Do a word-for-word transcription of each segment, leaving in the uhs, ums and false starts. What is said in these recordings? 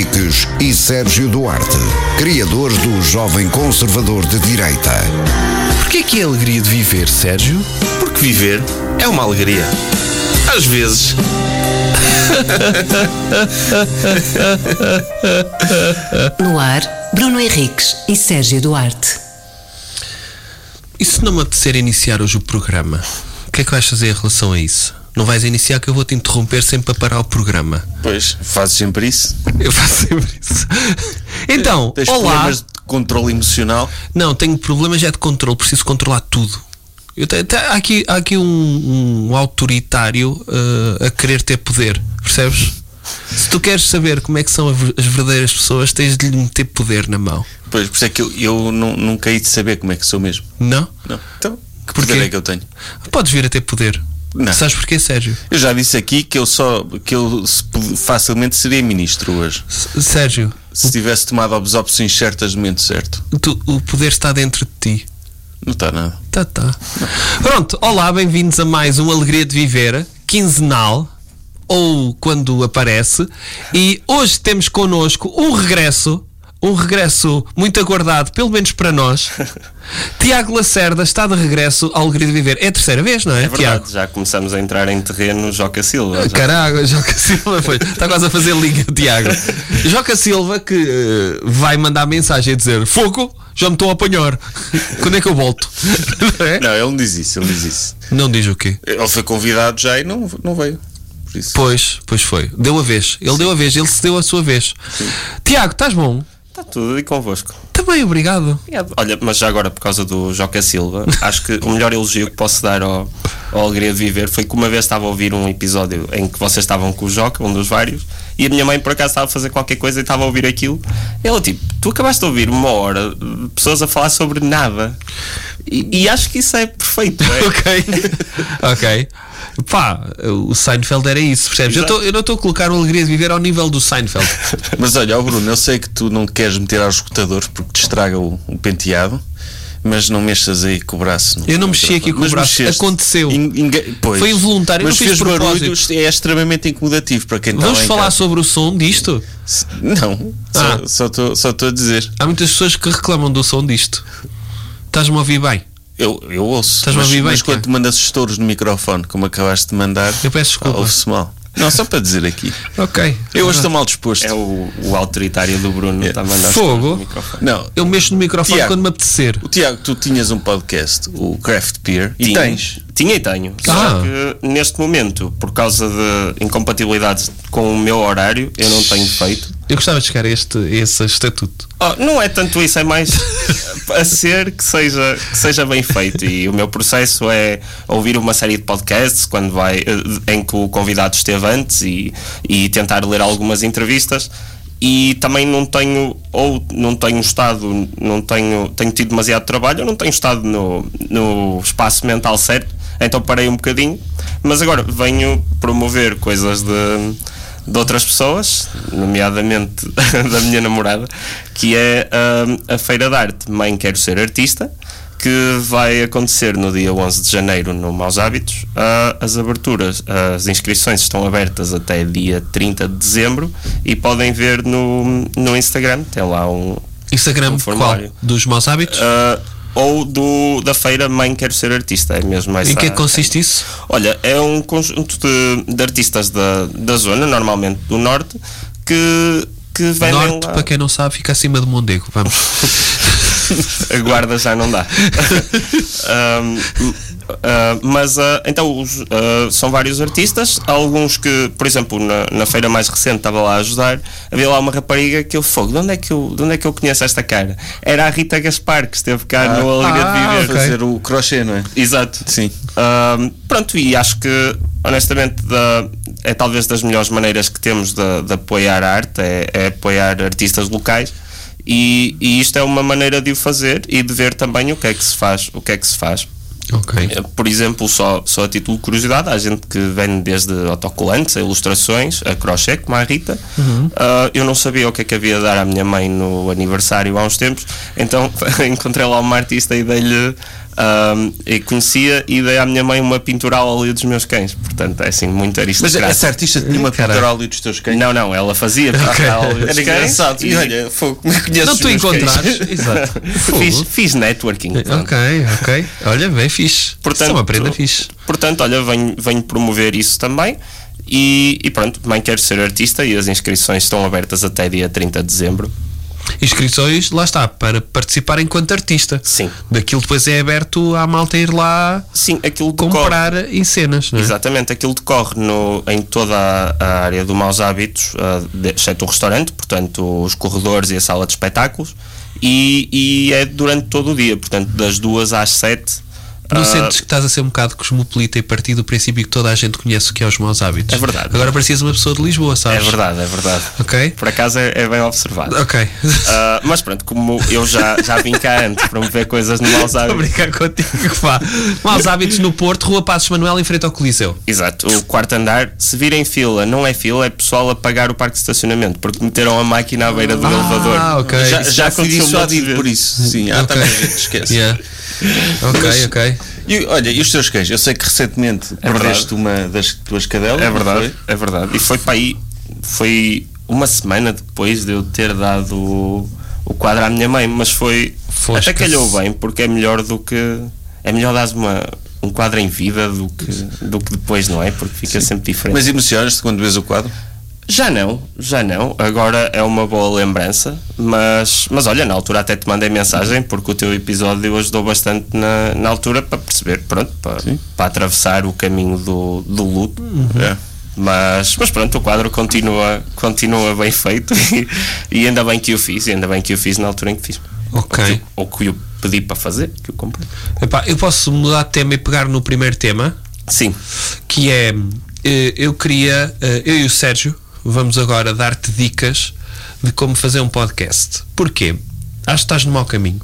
Henriques e Sérgio Duarte, criadores do Jovem Conservador de Direita. Porquê que é a alegria de viver, Sérgio? Porque viver é uma alegria. Às vezes. No ar, Bruno Henriques e Sérgio Duarte. E se não me apetecer iniciar hoje o programa, o que é que vais fazer em relação a isso? Não vais iniciar que eu vou-te interromper sempre para parar o programa. Pois, fazes sempre isso. Eu faço sempre isso. Então, Tens olá. problemas de controle emocional? Não, tenho problemas já de controle, preciso controlar tudo. Eu te, te, há aqui, há aqui um, um autoritário uh, a querer ter poder, percebes? Se tu queres saber como é que são as verdadeiras pessoas, tens de lhe meter poder na mão. Pois, por isso é que eu, eu não, nunca hei de saber como é que sou mesmo. Não? Não. Então, que Porquê? poder é que eu tenho? Podes vir a ter poder. Não. Sabes porquê, Sérgio? Eu já disse aqui que eu só que eu facilmente seria ministro hoje. S- Sérgio, Se tivesse tomado as opções certas no momento certo. tu, o poder está dentro de ti. Não está nada. Tá, tá. Pronto, olá, bem-vindos a mais uma Alegria de Viver, quinzenal, ou quando aparece. E hoje temos connosco um regresso, um regresso muito aguardado, pelo menos para nós. Tiago Lacerda está de regresso à Alegria de Viver. É a terceira vez, não é, É verdade, Tiago? já começamos a entrar em terreno Joca Silva. já. Caraca, Joca Silva foi. Está quase a fazer liga, Tiago. Joca Silva que uh, vai mandar mensagem a dizer: Fogo, já me estou a apanhar. Quando é que eu volto? Não é? Não, ele não diz isso, ele diz isso. Não diz o quê? Ele foi convidado já e não, não veio. Por isso. Pois, pois foi. Deu a vez. Ele deu a vez, ele se deu a sua vez. Tiago, estás bom? Está tudo e convosco. Também, obrigado. Olha, mas já agora por causa do Joca Silva, acho que o melhor elogio que posso dar ao, ao Alegria de Viver foi que uma vez estava a ouvir um episódio em que vocês estavam com o Joca, um dos vários, e a minha mãe por acaso estava a fazer qualquer coisa e estava a ouvir aquilo. E ela tipo, tu acabaste de ouvir uma hora de pessoas a falar sobre nada. E, e acho que isso é perfeito, não é? Ok. Ok. Pá, o Seinfeld era isso, percebes? Eu, tô, eu não estou a colocar o Alegria de Viver ao nível do Seinfeld. Mas olha, ó Bruno, eu sei que tu não queres meter aos escutadores porque te estraga o, o penteado, mas não mexas aí com o braço. Eu não mexi aqui com Mas o braço. mexeste. Aconteceu. In- inga- pois. Foi involuntário, eu mas não fiz fez de propósito. barulhos, é extremamente incomodativo para quem está Vamos lá em falar casa. sobre o som disto? Não, Ah. só estou só estou a dizer. Há muitas pessoas que reclamam do som disto. Estás-me a ouvir bem? Eu, eu ouço. Estás-me a mas, ouvir bem, mas quando Tiago? mandas estouros no microfone, como acabaste de mandar, Eu peço desculpa. ouve-se mal. Não, só para dizer aqui. Ok. Eu hoje estou mal disposto. É o, o autoritário do Bruno, É. está a mandar Fogo. no microfone. Não, Eu mexo no microfone Tiago. quando me apetecer. o Tiago, tu tinhas um podcast, o Craft Beer, e Tinha. tens. Tinha e tenho. Ah. Só que neste momento, por causa de incompatibilidades com o meu horário, eu não tenho feito. Eu gostava de chegar a este, a esse estatuto. Oh, não é tanto isso, é mais a ser que seja, que seja bem feito. E o meu processo é ouvir uma série de podcasts quando vai, em que o convidado esteve antes e, e tentar ler algumas entrevistas. E também não tenho, ou não tenho estado, não tenho, tenho tido demasiado trabalho, ou não tenho estado no, no espaço mental certo, então parei um bocadinho. Mas agora venho promover coisas de. de outras pessoas, nomeadamente da minha namorada, que é a, a Feira de Arte Mãe Quero Ser Artista, que vai acontecer no dia onze de janeiro no Maus Hábitos. Uh, as aberturas, as inscrições estão abertas até dia trinta de dezembro e podem ver no, no Instagram, tem lá um, Instagram um qual? formulário. Dos Maus Hábitos? Uh, ou do, da feira Mãe Quero Ser Artista, é mesmo essa. Em que é que consiste isso? Olha, é um conjunto de, de artistas da, da zona, normalmente do norte, que, que vendem Norte, lá. para quem não sabe, fica acima de Mondego. Vamos. A guarda já não dá. um, Uh, mas uh, então os, uh, são vários artistas, alguns que, por exemplo, na, na feira mais recente estava lá a ajudar, havia lá uma rapariga que eu fogo, de onde é que eu, de onde é que eu conheço esta cara? Era a Rita Gaspar, que esteve cá Ah, no Alegria ah, de Viver. ok. Fazer o crochê, não é? Exato. Sim. Uh, pronto, e acho que honestamente da, é talvez das melhores maneiras que temos de, de apoiar a arte, é, é apoiar artistas locais. E, e isto é uma maneira de o fazer e de ver também o que é que se faz, o que é que se faz. Ok. Por exemplo, só, só a título de curiosidade, há gente que vem desde autocolantes a ilustrações, a crochê, como a Rita. Uhum. Uh, eu não sabia o que é que havia de dar à minha mãe no aniversário há uns tempos, então encontrei lá uma artista e dei-lhe Um, e conhecia e dei à minha mãe uma pintura ao óleo dos meus cães. Portanto, é assim, muito Mas aristocrático. essa artista tinha uma pintura ao óleo dos teus cães? Não, não, ela fazia pintura ao óleo dos Era cães. engraçado. E olha, foi, como é que conheces Não os tu meus encontrares. cães? Exato. Fiz, fiz networking. pronto. Ok, ok. Olha, bem fixe. Portanto, Isso é uma prenda fixe. Portanto, olha, venho, venho promover isso também. E, e pronto, também quero ser artista e as inscrições estão abertas até dia trinta de dezembro. Inscrições, lá está, para participar enquanto artista. Sim. Daquilo depois é aberto à malta ir lá Sim, aquilo decorre, comprar em cenas, não é? exatamente, aquilo decorre no, em toda a, a área do Maus Hábitos, uh, de, exceto o restaurante, portanto, os corredores e a sala de espetáculos, e, e é durante todo o dia, portanto, das duas às sete. Não uh, sentes que estás a ser um bocado cosmopolita e partir do princípio que toda a gente conhece o que é os Maus Hábitos? É verdade. Agora parecias uma pessoa de Lisboa, sabes? É verdade, é verdade. Ok. Por acaso é, é bem observado. Ok. Uh, mas pronto, como eu já, já vim cá antes para me ver coisas no Maus Estou a Hábitos. brincar contigo, pá. Maus Hábitos no Porto, Rua Passos Manuel, em frente ao Coliseu. Exato, o quarto andar, se virem fila, não é fila, é pessoal a pagar o parque de estacionamento, porque meteram a máquina à beira do Ah, elevador. ok. Já, Isso já já fui aconteceu dissuadido muitas por isso. Sim, há Ok. também gente que esquece. Yeah. Ok, Mas- ok. E, olha, e os teus cães? Eu sei que recentemente É perdeste uma das tuas cadelas. É não verdade, foi? é verdade. E foi para aí, foi uma semana depois de eu ter dado o, o quadro à minha mãe, mas foi. Foste até calhou bem, porque é melhor do que. É melhor dar uma um quadro em vida do que, do que depois, não é? Porque fica sempre diferente. Mas emocionas-te quando vês o quadro? Já não, já não. Agora é uma boa lembrança, mas, mas olha, na altura até te mandei mensagem porque o teu episódio ajudou bastante na, na altura para perceber, pronto, para, para atravessar o caminho do, do luto. É. Mas, mas pronto, o quadro continua, continua bem feito e, e ainda bem que o fiz, e ainda bem que o fiz na altura em que fiz. Ok. Ou que eu pedi para fazer, que eu comprei. Epá, eu posso mudar de tema e pegar no primeiro tema, Sim, que é, eh, eu queria, eh, eu e o Sérgio, vamos agora dar-te dicas de como fazer um podcast. Porquê? Acho que estás no mau caminho.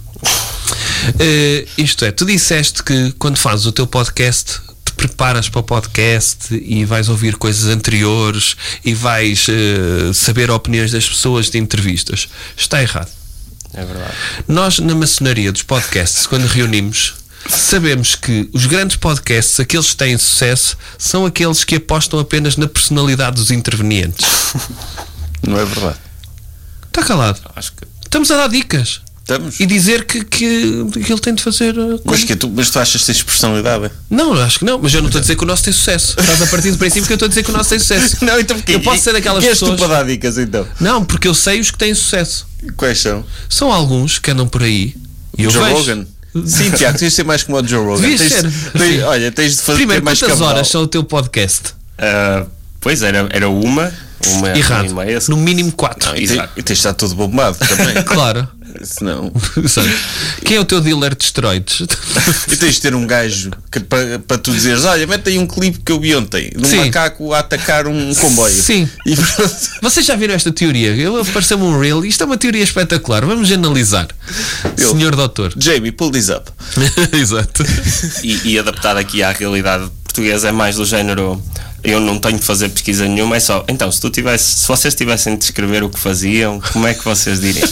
Uh, isto é, tu disseste que quando fazes o teu podcast te preparas para o podcast e vais ouvir coisas anteriores e vais uh, saber opiniões das pessoas de entrevistas. Está errado. é verdade. Nós, na maçonaria dos podcasts, quando reunimos, sabemos que os grandes podcasts, aqueles que têm sucesso, são aqueles que apostam apenas na personalidade dos intervenientes. Não é verdade? Está calado. Acho que Estamos a dar dicas Estamos. e dizer que, que, que ele tem de fazer. uh, como- Mas, que tu, mas tu achas que tens personalidade? Não, eu acho que não, mas eu não estou a dizer que o nosso tem sucesso. Estás a partir do princípio que eu estou a dizer que o nosso tem sucesso. Não, então porque Eu posso ser daquelas quem és tu pessoas. para dar dicas então? Não, porque eu sei os que têm sucesso. Quais são? São alguns que andam por aí. E eu Joe vejo. Rogan? Sim, Tiago, tens de ser mais como o Joe Rogan. Devias Tens, ser. tens- Sim. olha, tens de fazer Primeiro, ter mais quantas cabal. horas são o teu podcast? Ah, pois era, era uma, uma Errado. uma e meia. No mínimo quatro. E, tens, Exato. e tens de estar todo bombado também. Claro. Senão. Sabe? Quem é o teu dealer de esteroides? E tens de ter um gajo que, para, para tu dizeres: olha, mete aí um clipe que eu vi ontem de um Sim. macaco a atacar um comboio. Sim. E pronto. Vocês já viram esta teoria? Eu apareceu-me um reel. Isto é uma teoria espetacular. Vamos analisar. Eu. Senhor Doutor. Jamie, pull this up. Exato. E, e adaptado aqui à realidade portuguesa é mais do género. Eu não tenho de fazer pesquisa nenhuma, é só. Então, se tu tivesse, se vocês tivessem de descrever o que faziam, como é que vocês diriam?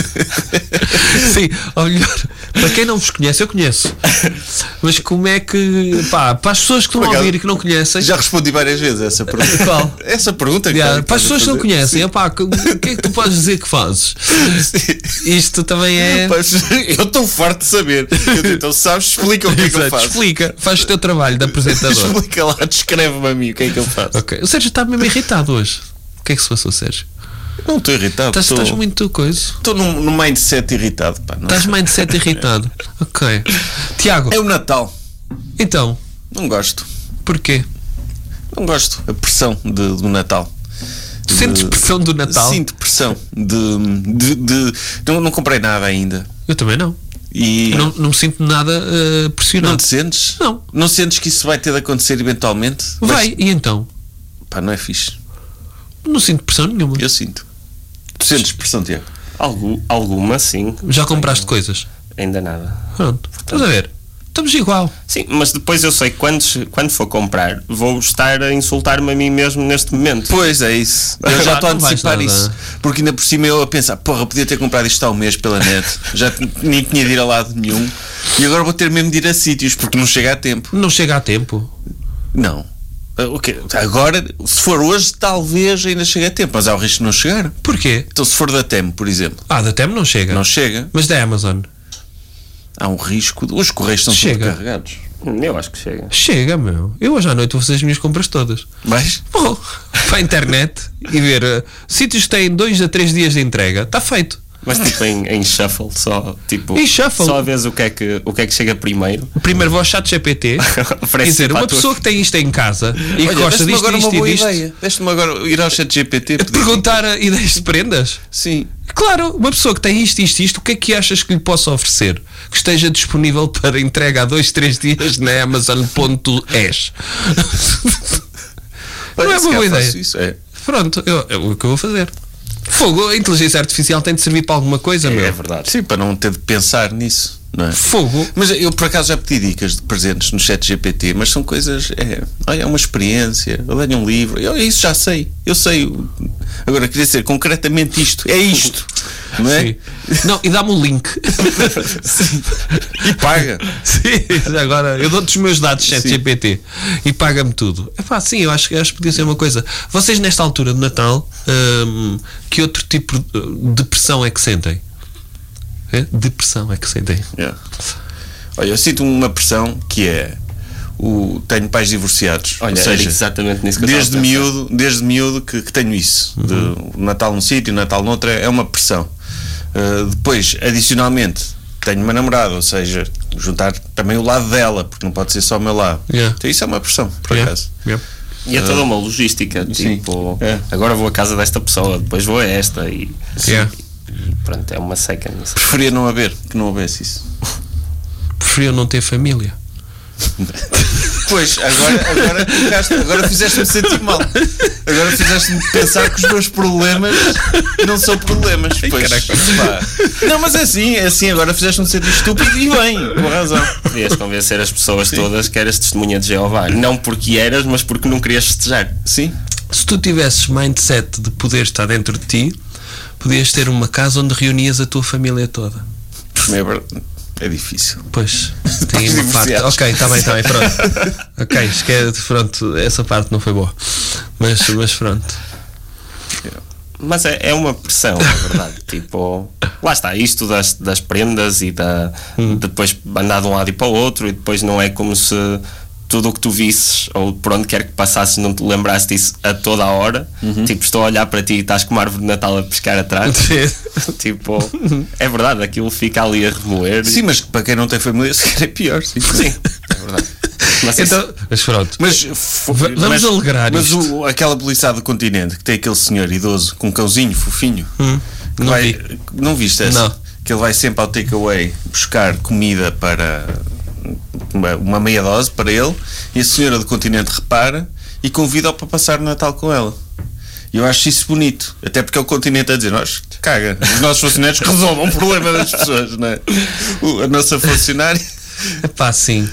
Sim, ou melhor, para quem não vos conhece, eu conheço. Mas como é que. Pá, para as pessoas que estão a acaso, ouvir e que não conhecem. Já respondi várias vezes essa pergunta. Qual? Essa pergunta que Yeah, estás para as a pessoas que não fazer. conhecem, opá, o que é que tu podes dizer que fazes? Isto também é. Pois, eu estou farto de saber. Eu digo, então, sabes, explica o que é que eu Exato, faço. explica, faz o teu trabalho de apresentador. Explica lá, descreve-me a mim o que é que eu faço. Ok. O Sérgio está mesmo irritado hoje. O que é que se passou, Sérgio? Não estou irritado. Estás, Estou, estás muito coisa. estou num, num mindset irritado. Pá, não. Estás mindset irritado. Ok. Tiago, É o Natal. então, Não gosto. porquê? Não gosto. A pressão de, do Natal. Tu sentes pressão do Natal? Sinto pressão de. de, de- não, não comprei nada ainda. Eu também não. E Eu não, não me sinto nada uh, não pressionado. te sentes? Não. Não sentes que isso vai ter de acontecer eventualmente? Vai, e então? Pá, não é fixe. Não sinto pressão nenhuma. Eu sinto. Tu sentes pressão, Tiago? Algu, alguma, sim. Já compraste coisas? Ainda nada. Pronto. Estás a ver? Estamos igual. Sim, mas depois eu sei que quando, quando for comprar, vou estar a insultar-me a mim mesmo neste momento. Pois é isso. Eu já estou a Não vais antecipar nada. isso. Porque ainda por cima eu a pensar, porra, podia ter comprado isto há um mês pela net. Já nem tinha de ir a lado nenhum. E agora vou ter mesmo de ir a sítios, porque não chega a tempo. Não chega a tempo. Não. O quê? Agora, se for hoje, talvez ainda chegue a tempo, mas há o risco de não chegar. Porquê? Então, se for da Temo, por exemplo, Ah, da Temo não chega. não chega, Mas da Amazon. há um risco. De... Os correios estão Chega. super carregados. Eu acho que chega. Chega, meu. Eu hoje à noite vou fazer as minhas compras todas. Mas, Vou para a internet e ver uh, sítios que têm dois a três dias de entrega. Está feito. Mas tipo em, em shuffle, só tipo. Em shuffle? Só a vez o que é que, o que, é que chega primeiro. Primeiro vou ao chat G P T. Quer Oferece dizer, uma fatores. pessoa que tem isto em casa e que olha, gosta deste-me disto, agora disto uma boa e disto. ideia. Deixa-me agora ir ao chat G P T pedir- Perguntar uh, ideias de prendas. Sim. Claro, uma pessoa que tem isto, isto, isto, o que é que achas que lhe possa oferecer? Que esteja disponível para entrega há dois, três dias na Amazon ponto es. Não Olha, é se uma boa calhar faço ideia. Isso, é. Pronto, eu, é o que eu vou fazer. Fogo, a inteligência artificial tem de servir para alguma coisa, meu. É verdade. Sim, para não ter de pensar nisso, não é? Fogo. Mas eu por acaso já pedi dicas de presentes no chat G P T, mas são coisas, é, olha, é uma experiência, eu leio um livro, eu isso já sei, eu sei. Agora queria dizer concretamente isto, é isto, não é? Sim. Não, e dá-me o link. E paga. Sim, agora eu dou-te os meus dados chat Sim. G P T e paga-me tudo. É pá, sim, eu acho, eu acho que podia ser uma coisa. Vocês nesta altura de Natal, hum, que outro tipo de pressão é que sentem? É? Depressão é que sentem? Yeah. Olha, eu sinto uma pressão que é o, tenho pais divorciados, Olha, ou era seja, exatamente nisso que eu desde estava a pensar. miúdo, desde miúdo que, que tenho isso. De, o Natal num sítio, o Natal noutro, é uma pressão. Uh, depois, adicionalmente, tenho uma namorada, ou seja, juntar também o lado dela, porque não pode ser só o meu lado. Yeah. Então isso é uma pressão, por Yeah. acaso. Yeah. E é toda uma logística, Sim. tipo, É. agora vou à casa desta pessoa, depois vou a esta e, Yeah. e pronto, é uma seca nisso. Preferia não haver, que não houvesse isso. Preferiam não ter família. Pois, agora, agora, ficaste- agora fizeste-me sentir mal. Agora fizeste-me pensar que os meus problemas não são problemas. Pois, pá. Não, mas é assim, é assim, agora fizeste-me sentir estúpido e bem, com razão. Podias convencer as pessoas todas que eras testemunha de Jeová. Não porque eras, mas porque não querias festejar. Sim. Se tu tivesses mindset de poder estar dentro de ti, podias ter uma casa onde reunias a tua família toda. É verdade. É difícil. Pois, tem Pais uma parte. divorciados. Ok, está bem, está bem, pronto. Ok, esquece, pronto, essa parte não foi boa. Mas, mas pronto. Mas é, é uma pressão, é verdade. Tipo, lá está, isto das, das prendas e da depois andar de um lado e para o outro, e depois não é como se tudo o que tu visses ou por onde quer que passasses não te lembrasse disso a toda a hora. Tipo, estou a olhar para ti e estás com uma árvore de Natal a pescar atrás. Tipo, é verdade, aquilo fica ali a remoer. Sim, mas para quem não tem família, se calhar é pior. Sim, Sim, é verdade. Mas isso- Então, mas pronto. Mas, fo- Va- vamos mas, alegrar mas isto. o, aquela publicidade do continente que tem aquele senhor idoso com um cãozinho fofinho, que não vai, vi. não viste essa? Não. Que ele vai sempre ao takeaway buscar comida para uma, uma meia dose para ele, e a senhora do continente repara e convida-o para passar o Natal com ela. E eu acho isso bonito, até porque é o continente a dizer: nós, caga, os nossos funcionários resolvam o problema das pessoas, não é? O- a nossa funcionária. Epá, sim.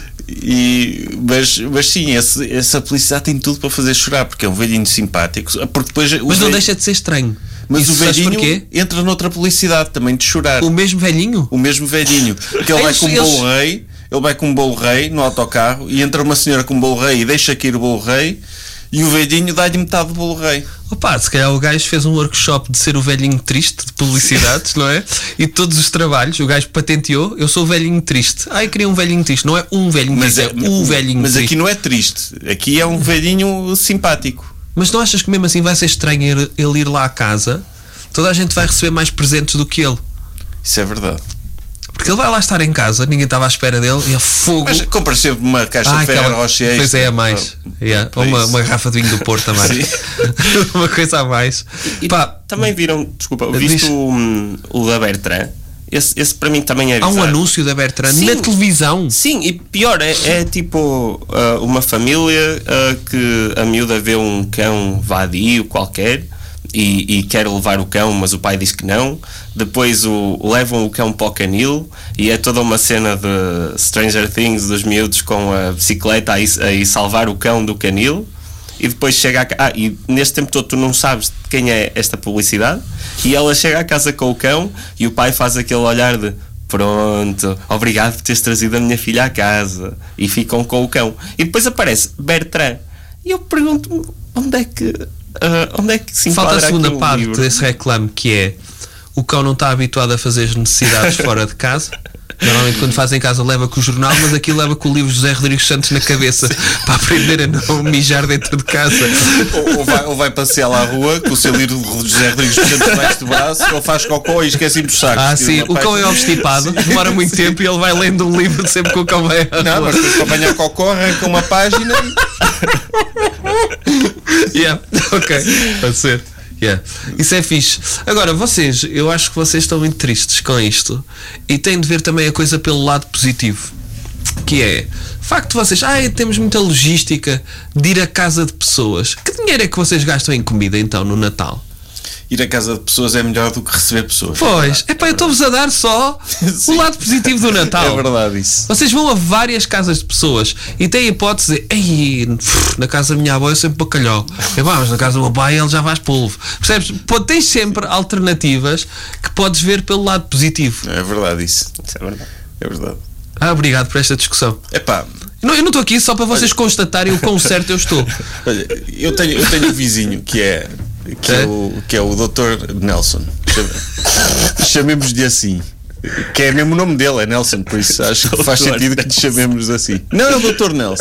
E, mas, mas sim, esse, essa publicidade tem tudo para fazer chorar, porque é um velhinho simpático. Porque depois o Mas não velho- deixa de ser estranho. mas Isso o sabes velhinho porquê? entra noutra publicidade também de chorar. O mesmo velhinho? O mesmo velhinho, que ele vai Eles- com um eles- bolo rei, ele vai com um bolo rei no autocarro e entra uma senhora com um bolo rei e deixa cair o bolo rei, e o velhinho dá-lhe metade do bolo rei. Opa, se calhar o gajo fez um workshop de ser o velhinho triste de publicidades, não é? E todos os trabalhos, o gajo patenteou: eu sou o velhinho triste. Ah, eu queria um velhinho triste. Não é um velhinho triste, é, o velhinho mas triste. aqui não é triste, aqui é um velhinho simpático. Mas não achas que mesmo assim vai ser estranho ele- ele ir lá à casa? Toda a gente vai receber mais presentes do que ele. Isso é verdade. Porque ele vai lá estar em casa, ninguém estava à espera dele, e é fogo. Mas compra sempre uma caixa Ah, de Ferrero aquela, Rocher. pois é, a mais. Yeah. Ou uma, uma garrafa de vinho do Porto também. Uma coisa a mais. E Pá, também viram, desculpa, Diz. visto o, o da Bertrand, esse, esse para mim também é há um bizarro. anúncio da Bertrand Sim. na televisão. Sim, e pior, é, é tipo uh, uma família uh, que a miúda vê um cão vadio qualquer e, e quer levar o cão, mas o pai diz que não. Depois o, levam o cão para o canil e é toda uma cena de Stranger Things dos miúdos com a bicicleta a ir, a ir salvar o cão do canil. E depois chega a casa. Ah, e neste tempo todo tu não sabes de quem é esta publicidade. E ela chega à casa com o cão e o pai faz aquele olhar de pronto, obrigado por teres trazido a minha filha à casa. E ficam com o cão. E depois aparece Bertrand. E eu pergunto-me onde é que. Uh, onde é que se enquadra Falta a segunda aqui um parte livro? desse reclame, que é: o cão não está habituado a fazer as necessidades fora de casa. Normalmente quando faz em casa leva com o jornal, mas aqui leva com o livro de José Rodrigues Santos na cabeça para aprender a não mijar dentro de casa. Ou, ou, vai, ou vai passear lá à rua com o seu livro de José Rodrigues Santos debaixo do braço, ou faz cocó e esquece-me dos sacos. Ah, sim, o cão é obstipado, demora muito tempo e ele vai lendo um livro sempre que o cão vai à Não, rua. mas depois para apanhar cocó arranca uma página. Yeah, ok, pode ser. Yeah. Isso é fixe. Agora, vocês, eu acho que vocês estão muito tristes com isto e têm de ver também a coisa pelo lado positivo, que é o facto de vocês, ah, temos muita logística de ir à casa de pessoas. Que dinheiro é que vocês gastam em comida então no Natal? Ir à casa de pessoas é melhor do que receber pessoas. Pois, é pá, eu estou-vos a dar só o lado positivo do Natal. É verdade isso. Vocês vão a várias casas de pessoas e têm a hipótese de, ei, na casa da minha avó é sempre bacalhau. É pá, mas na casa do meu pai ele já faz polvo. Percebes? Pô, tens sempre alternativas que podes ver pelo lado positivo. É verdade isso. Isso é verdade. É verdade. Ah, obrigado por esta discussão. Epá, Não, eu não estou aqui só para vocês constatarem o quão certo eu estou. olha, eu tenho, eu tenho um vizinho que é que é, É? o, que é o doutor Nelson. Chame- Chamemos-lhe assim. Que é mesmo o nome dele, é Nelson, por isso acho que faz doutor sentido que lhe chamemos assim. Não, é o doutor Nelson.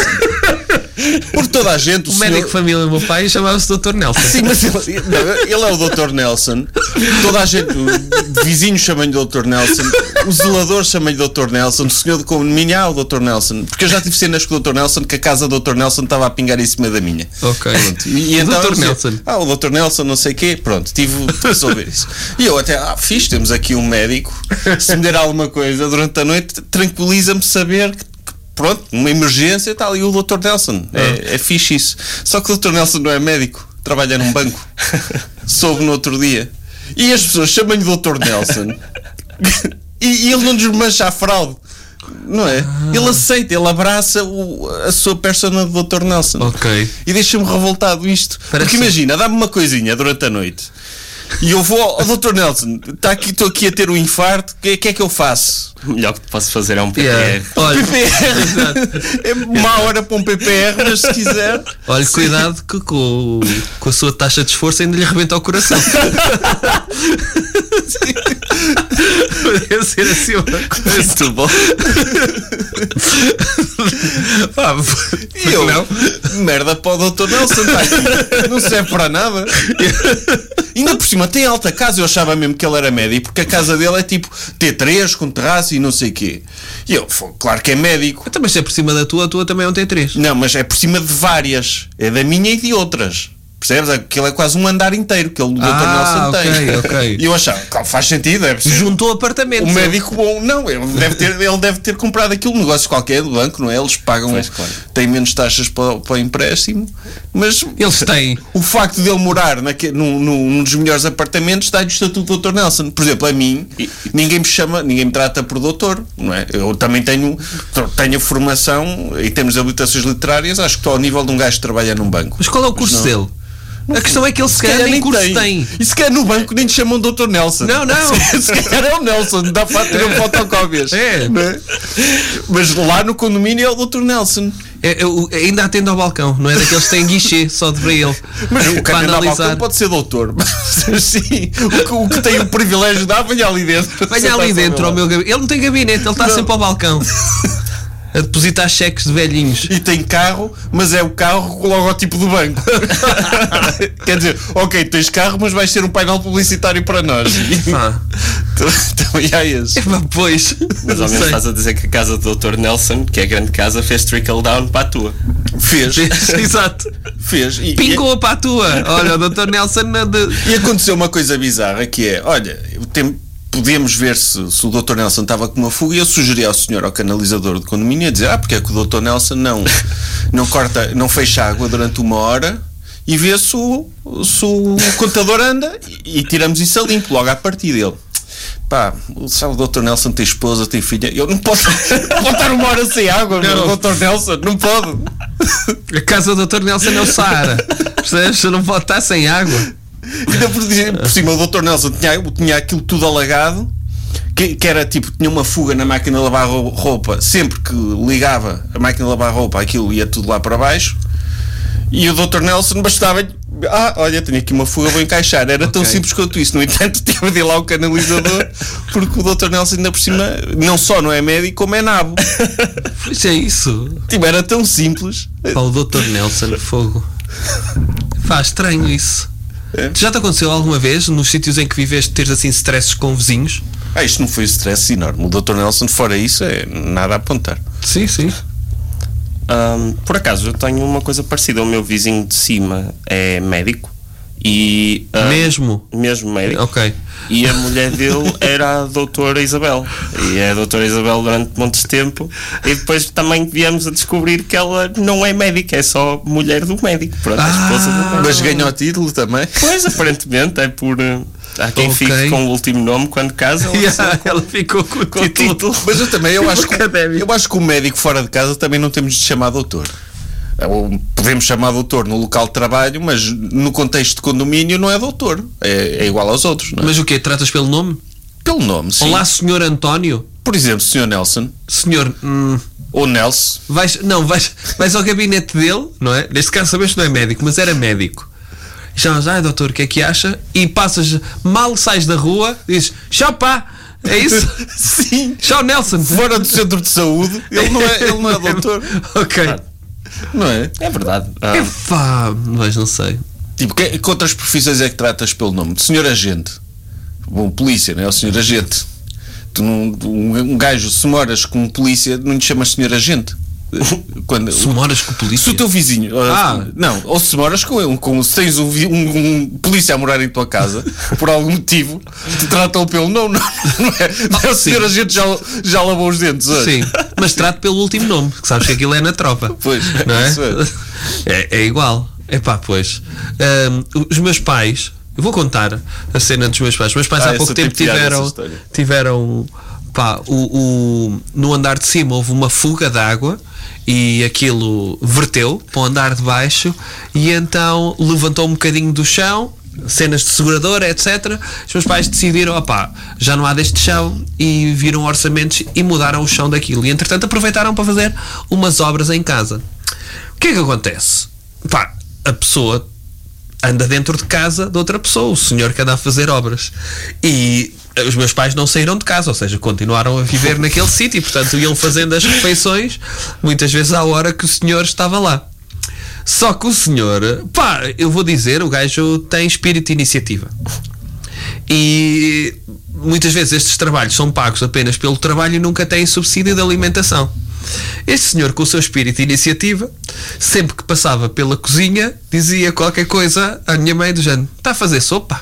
Porque toda a gente, o, O senhor... médico de família do meu pai chamava-se doutor Nelson. Sim, mas ele, não, ele é o doutor Nelson. Toda a gente, o vizinho chama-lhe doutor Nelson, o zelador chama-lhe doutor Nelson, o senhor de condomínio, ah, o doutor Nelson. Porque eu já tive cenas com o doutor Nelson que a casa do doutor Nelson estava a pingar em cima da minha. Ok. Pronto. E, e O então, doutor eu dizia, Nelson. Ah, o doutor Nelson, não sei o quê. Pronto, tive de resolver isso. E eu até, ah, fixe, temos aqui um médico. Se me der alguma coisa durante a noite, tranquiliza-me saber que, que, pronto, uma emergência está ali o doutor Nelson. É, é fixe isso. Só que o doutor Nelson não é médico, trabalha num banco. Soube no outro dia. E as pessoas chamam-lhe doutor Nelson e, e ele não desmancha a fraude. Não é? Ah. Ele aceita, ele abraça o, a sua persona de doutor Nelson. Ok. E deixa-me revoltado isto. Parece- Porque imagina, dá-me uma coisinha durante a noite e eu vou ao doutor Nelson, tá aqui, estou aqui a ter um infarto, o que, que é que eu faço? O melhor que posso fazer é um P P R. Yeah. Olha, P P R! É má hora para um P P R, mas se quiser. olha, cuidado que com, com a sua taxa de esforço ainda lhe rebenta o coração. Podia ser assim uma coisa. Muito bom. Pá, E eu, não? merda para o doutor Nelson, tá aqui. Não serve para nada. Ainda por cima tem alta casa, eu achava mesmo que ele era médico, porque a casa dele é tipo T três com terraço e não sei o quê. E eu, pô, claro que é médico. Então, mas se é por cima da tua, a tua também é um T três. Não, mas é por cima de várias. É da minha e de outras. Percebes? Aquilo é quase um andar inteiro que o doutor Ah, Nelson tem. ok, ok. E eu achava, claro, faz sentido, é preciso. Juntou apartamentos. O médico bom, não, ele deve ter, ele deve ter comprado aquilo, um negócio qualquer do banco, não é? Eles pagam, Pois, claro. têm menos taxas para, para o empréstimo, mas Eles têm. o facto de ele morar naque, num, num, num dos melhores apartamentos dá-lhe o estatuto do doutor Nelson. Por exemplo, a mim, ninguém me chama, ninguém me trata por doutor, não é? Eu também tenho, tenho formação em termos de habilitações literárias, acho que estou ao nível de um gajo que trabalha num banco. Mas qual é o curso não. dele? A questão é que ele se calhar nem curso tem. E se calhar no banco nem te chamam doutor Nelson. Não, não. Se calhar é o Nelson, dá para ter um fotocópias. É. Não é? Mas lá no condomínio é o doutor Nelson. É, eu, ainda atende ao balcão, não é daqueles que têm guichê só de para ele. Mas o que para atende ao analisar. balcão pode ser doutor. Mas sim, o que, o que tem o privilégio de dar, venha ali dentro. Venha ali dentro ao meu gabinete. Ele não tem gabinete, ele está Não. sempre ao balcão a depositar cheques de velhinhos. E tem carro, mas é o carro com o logotipo do banco. Quer dizer, ok, tens carro, mas vais ter um painel publicitário para nós. Ah. Também há esse. Epá, pois. Mas ao Não menos sei. estás a dizer que a casa do doutor Nelson, que é a grande casa, fez trickle down para a tua. Fez. Exato. Fez. E, Pingou para a tua. Olha, o doutor Nelson. De... E aconteceu uma coisa bizarra que é, olha, tem, podemos ver se, se o doutor Nelson estava com uma fuga e eu sugeri ao senhor, ao canalizador de condomínio, a dizer, ah, porque é que o doutor Nelson não, não corta, não fecha água durante uma hora e vê se o, se o contador anda e, e tiramos isso a limpo logo à partida. Ele, pá, sabe, o doutor Nelson tem esposa, tem filha, eu não posso, não posso estar uma hora sem água, não. O doutor Nelson não pode. A casa do doutor Nelson é o Saara, percebes? Não pode estar sem água. Ainda por, por cima o doutor Nelson tinha, tinha aquilo tudo alagado, que, que era tipo, tinha uma fuga na máquina de lavar roupa, sempre que ligava a máquina de lavar roupa aquilo ia tudo lá para baixo, e o doutor Nelson bastava-lhe, ah, olha, tenho aqui uma fuga, vou encaixar. Era tão okay. simples quanto isso. No entanto, teve de ir lá o canalizador, porque o doutor Nelson ainda por cima não só não é médico, como é nabo. Pois é isso. Tipo, era tão simples. Pá, o doutor Nelson, fogo. Faz estranho isso. É. Já te aconteceu alguma vez, nos sítios em que viveste, teres assim stresses com vizinhos? Ah, isto não foi um stress enorme. O doutor Nelson, fora isso, é nada a apontar. Sim, sim. Um, por acaso, eu tenho uma coisa parecida. O meu vizinho de cima é médico. E, um, mesmo? Mesmo médico. Ok. E a mulher dele era a doutora Isabel. E é a doutora Isabel durante montes de tempo. E depois também viemos a descobrir que ela não é médica, é só mulher do médico. Pronto, ah, a esposa do médico. Mas ganhou o título também? Pois, aparentemente, é por... Há quem okay. fique com o último nome quando casa. Yeah, ela ficou com o com título. título. Mas eu também, eu acho, que, eu acho que o médico fora de casa também não temos de chamar doutor. Podemos chamar doutor no local de trabalho, mas no contexto de condomínio não é doutor. É, é igual aos outros, não é? Mas o quê? Tratas pelo nome? Pelo nome, sim. Olá, senhor António. Por exemplo, senhor Nelson. Senhor... Hum, ou Nelson. Vais, não, vais, vais ao gabinete dele, não é? Neste caso sabes que não é médico, mas era médico. E chamas, ai doutor, o que é que acha? E passas, mal sais da rua, dizes, tchau pá, é isso? Sim. Tchau Nelson. Fora do centro de saúde, ele não é, ele não é doutor. Ok. Ah, não é? É verdade. Ah. Epá, mas não sei. Tipo, que, que outras profissões é que tratas pelo nome? Senhor Agente. Bom, polícia, não é? O senhor Agente. Tu não, um, um gajo, se moras com polícia, não lhe chamas senhor Agente. Quando, se moras com polícia? Se o teu vizinho ah. não, ou se moras com ele com, se tens um, um, um polícia a morar em tua casa por algum motivo te tratam pelo nome, não, não é? Oh, o senhor Agente já, já lavou os dentes hoje. Sim, mas trato pelo último nome, que sabes que aquilo é na tropa. Pois, não é? Isso é. É, é igual. Epá, pois um, os meus pais, eu vou contar a cena dos meus pais. Os meus pais ah, há pouco tempo tiveram tiveram pá, o, o, no andar de cima houve uma fuga de água e aquilo verteu para o andar de baixo e então levantou um bocadinho do chão, cenas de seguradora, etcétera. Os meus pais decidiram, opá, já não há deste chão, e viram orçamentos e mudaram o chão daquilo. E entretanto aproveitaram para fazer umas obras em casa. O que é que acontece? Pá, a pessoa anda dentro de casa de outra pessoa, o senhor que anda a fazer obras. E os meus pais não saíram de casa, ou seja, continuaram a viver naquele sítio, portanto iam fazendo as refeições muitas vezes à hora que o senhor estava lá. Só que o senhor, pá, eu vou dizer, o gajo tem espírito de iniciativa. E muitas vezes estes trabalhos são pagos apenas pelo trabalho e nunca têm subsídio de alimentação. Este senhor, com o seu espírito de iniciativa, sempre que passava pela cozinha, dizia qualquer coisa à minha mãe do género: está a fazer sopa?